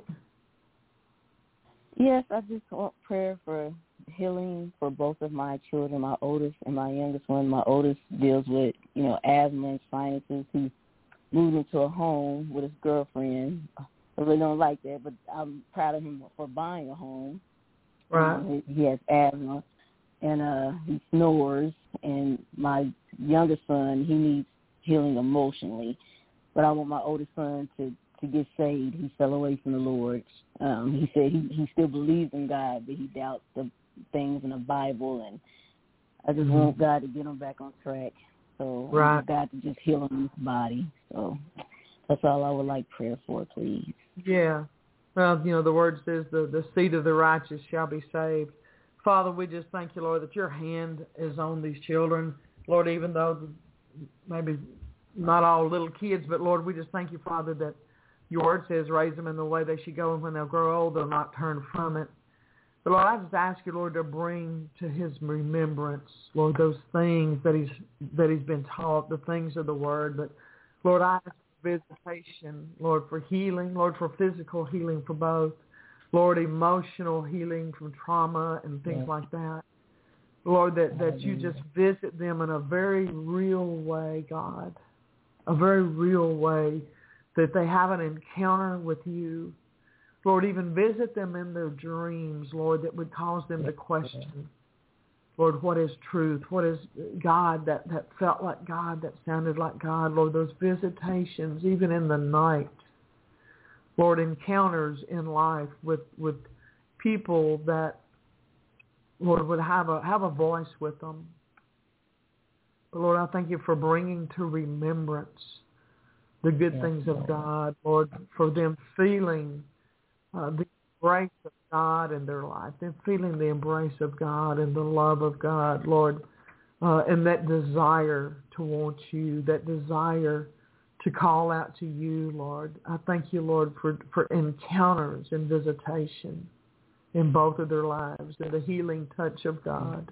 Yes, I just want prayer for healing for both of my children, my oldest and my youngest one. My oldest deals with, you know, asthma and sinuses. He moved into a home with his girlfriend. I really don't like that, but I'm proud of him for buying a home. Right. Um, he, he has asthma, and uh, he snores. And my youngest son, he needs healing emotionally. But I want my oldest son to, to get saved. He fell away from the Lord. Um, he said he, he still believes in God, but he doubts the things in the Bible. And I just mm-hmm. want God to get him back on track. So right. I want God to just heal him in his body. So that's all I would like prayer for, please. Yeah. Well, you know, the word says the, the seed of the righteous shall be saved. Father, we just thank you, Lord, that your hand is on these children. Lord, even though maybe not all little kids, but Lord, we just thank you, Father, that your word says raise them in the way they should go, and when they'll grow old, they'll not turn from it. But Lord, I just ask you, Lord, to bring to his remembrance, Lord, those things that he's that he's been taught, the things of the word. But Lord, I ask for visitation, Lord, for healing, Lord, for physical healing for both, Lord, emotional healing from trauma and things yeah. like that. Lord, that, that you just visit them in a very real way, God, a very real way, that they have an encounter with you. Lord, even visit them in their dreams, Lord, that would cause them to question, Lord, what is truth? What is God that, that felt like God, that sounded like God? Lord, those visitations, even in the night. Lord, encounters in life with, with people that, Lord, would have a have a voice with them. But Lord, I thank you for bringing to remembrance the good yes, things of Lord. God, Lord, for them feeling uh, the embrace of God in their life, them feeling the embrace of God and the love of God, Lord, uh, and that desire to want you, that desire to call out to you, Lord. I thank you, Lord, for, for encounters and visitation in both of their lives, and the healing touch of God.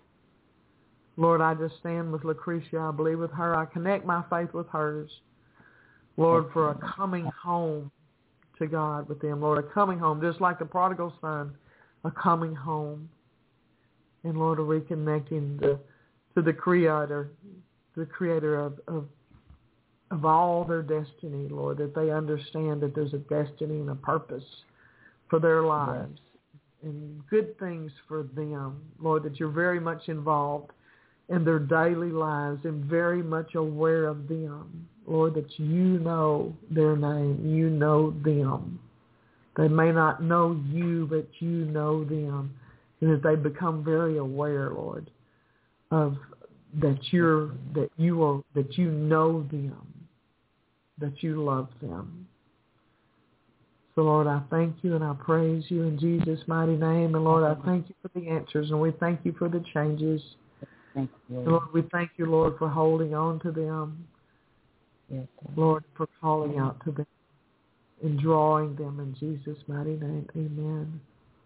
Lord, I just stand with Lucretia. I believe with her. I connect my faith with hers. Lord, for a coming home to God with them. Lord, a coming home, just like the prodigal son, a coming home. And Lord, a reconnecting the, to the Creator, the Creator of, of of all their destiny, Lord, that they understand that there's a destiny and a purpose for their lives. and good things for them, Lord, that you're very much involved in their daily lives and very much aware of them. Lord, that you know their name, you know them. They may not know you, but you know them. And that they become very aware, Lord, of that you're that you are that you know them, that you love them. So Lord, I thank you and I praise you in Jesus' mighty name. And Lord, I thank you for the answers and we thank you for the changes. Thank you, Lord. And Lord, we thank you, Lord, for holding on to them. Yes, Lord, for calling out to them and drawing them in Jesus' mighty name. Amen.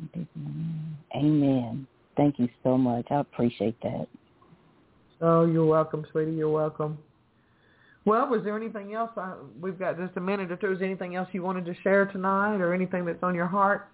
Amen. Thank you so much. I appreciate that. Oh, you're welcome, sweetie. You're welcome. Well, was there anything else? I, we've got just a minute or two. Is there anything else you wanted to share tonight or anything that's on your heart?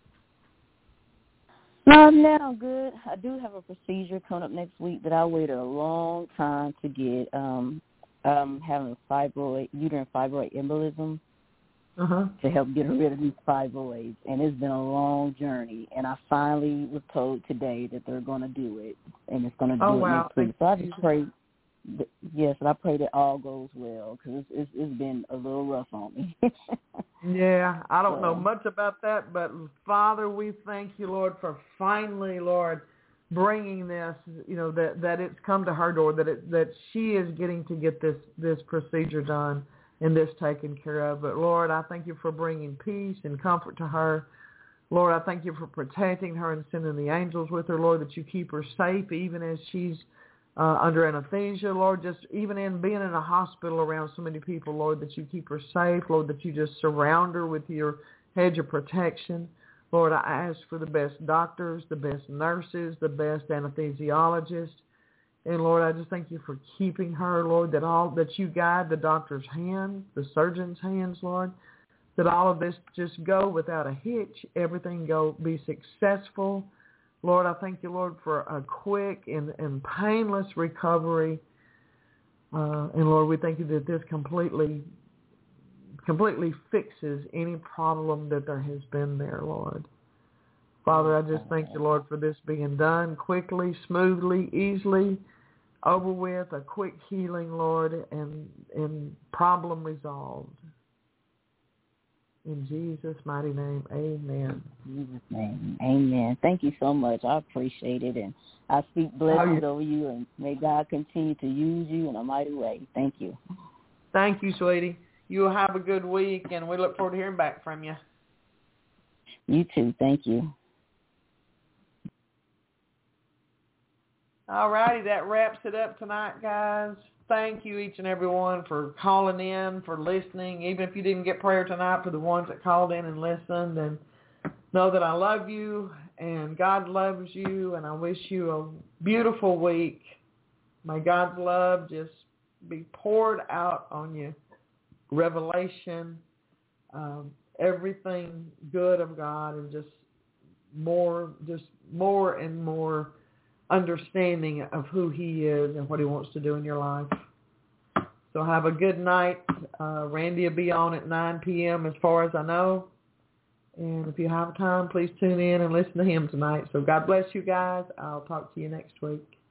No, now I'm good. I do have a procedure coming up next week that I waited a long time to get. Um, I'm having a fibroid, uterine fibroid embolism uh-huh. to help get rid of these fibroids. And it's been a long journey. And I finally was told today that they're going to do it. And it's going to do oh, it wow. next week. So I just pray, that, yes, and I pray that all goes well because it's, it's, it's been a little rough on me. Yeah, I don't so. know much about that, but Father, we thank you, Lord, for finally, Lord, bringing this, you know, that, that it's come to her door, that it, that she is getting to get this, this procedure done and this taken care of. But, Lord, I thank you for bringing peace and comfort to her. Lord, I thank you for protecting her and sending the angels with her, Lord, that you keep her safe even as she's uh, under anesthesia, Lord, just even in being in a hospital around so many people, Lord, that you keep her safe, Lord, that you just surround her with your hedge of protection. Lord, I ask for the best doctors, the best nurses, the best anesthesiologists. And, Lord, I just thank you for keeping her, Lord, that all that you guide the doctor's hands, the surgeon's hands, Lord, that all of this just go without a hitch, everything go be successful. Lord, I thank you, Lord, for a quick and, and painless recovery. Uh, and, Lord, we thank you that this completely completely fixes any problem that there has been there, Lord. Father, I just thank you, Lord, for this being done quickly, smoothly, easily, over with, a quick healing, Lord, and, and problem resolved. In Jesus' mighty name, amen. In Jesus' name, amen. Thank you so much. I appreciate it, and I speak blessings oh, over you, and may God continue to use you in a mighty way. Thank you. Thank you, sweetie. You have a good week, and we look forward to hearing back from you. You too. Thank you. All righty, that wraps it up tonight, guys. Thank you, each and every one, for calling in, for listening. Even if you didn't get prayer tonight, for the ones that called in and listened, and know that I love you, and God loves you, and I wish you a beautiful week. May God's love just be poured out on you. Revelation, um, everything good of God, and just more, just more and more understanding of who he is and what he wants to do in your life. So have a good night. Uh, Randy will be on at nine p.m. as far as I know. And if you have time, please tune in and listen to him tonight. So God bless you guys. I'll talk to you next week.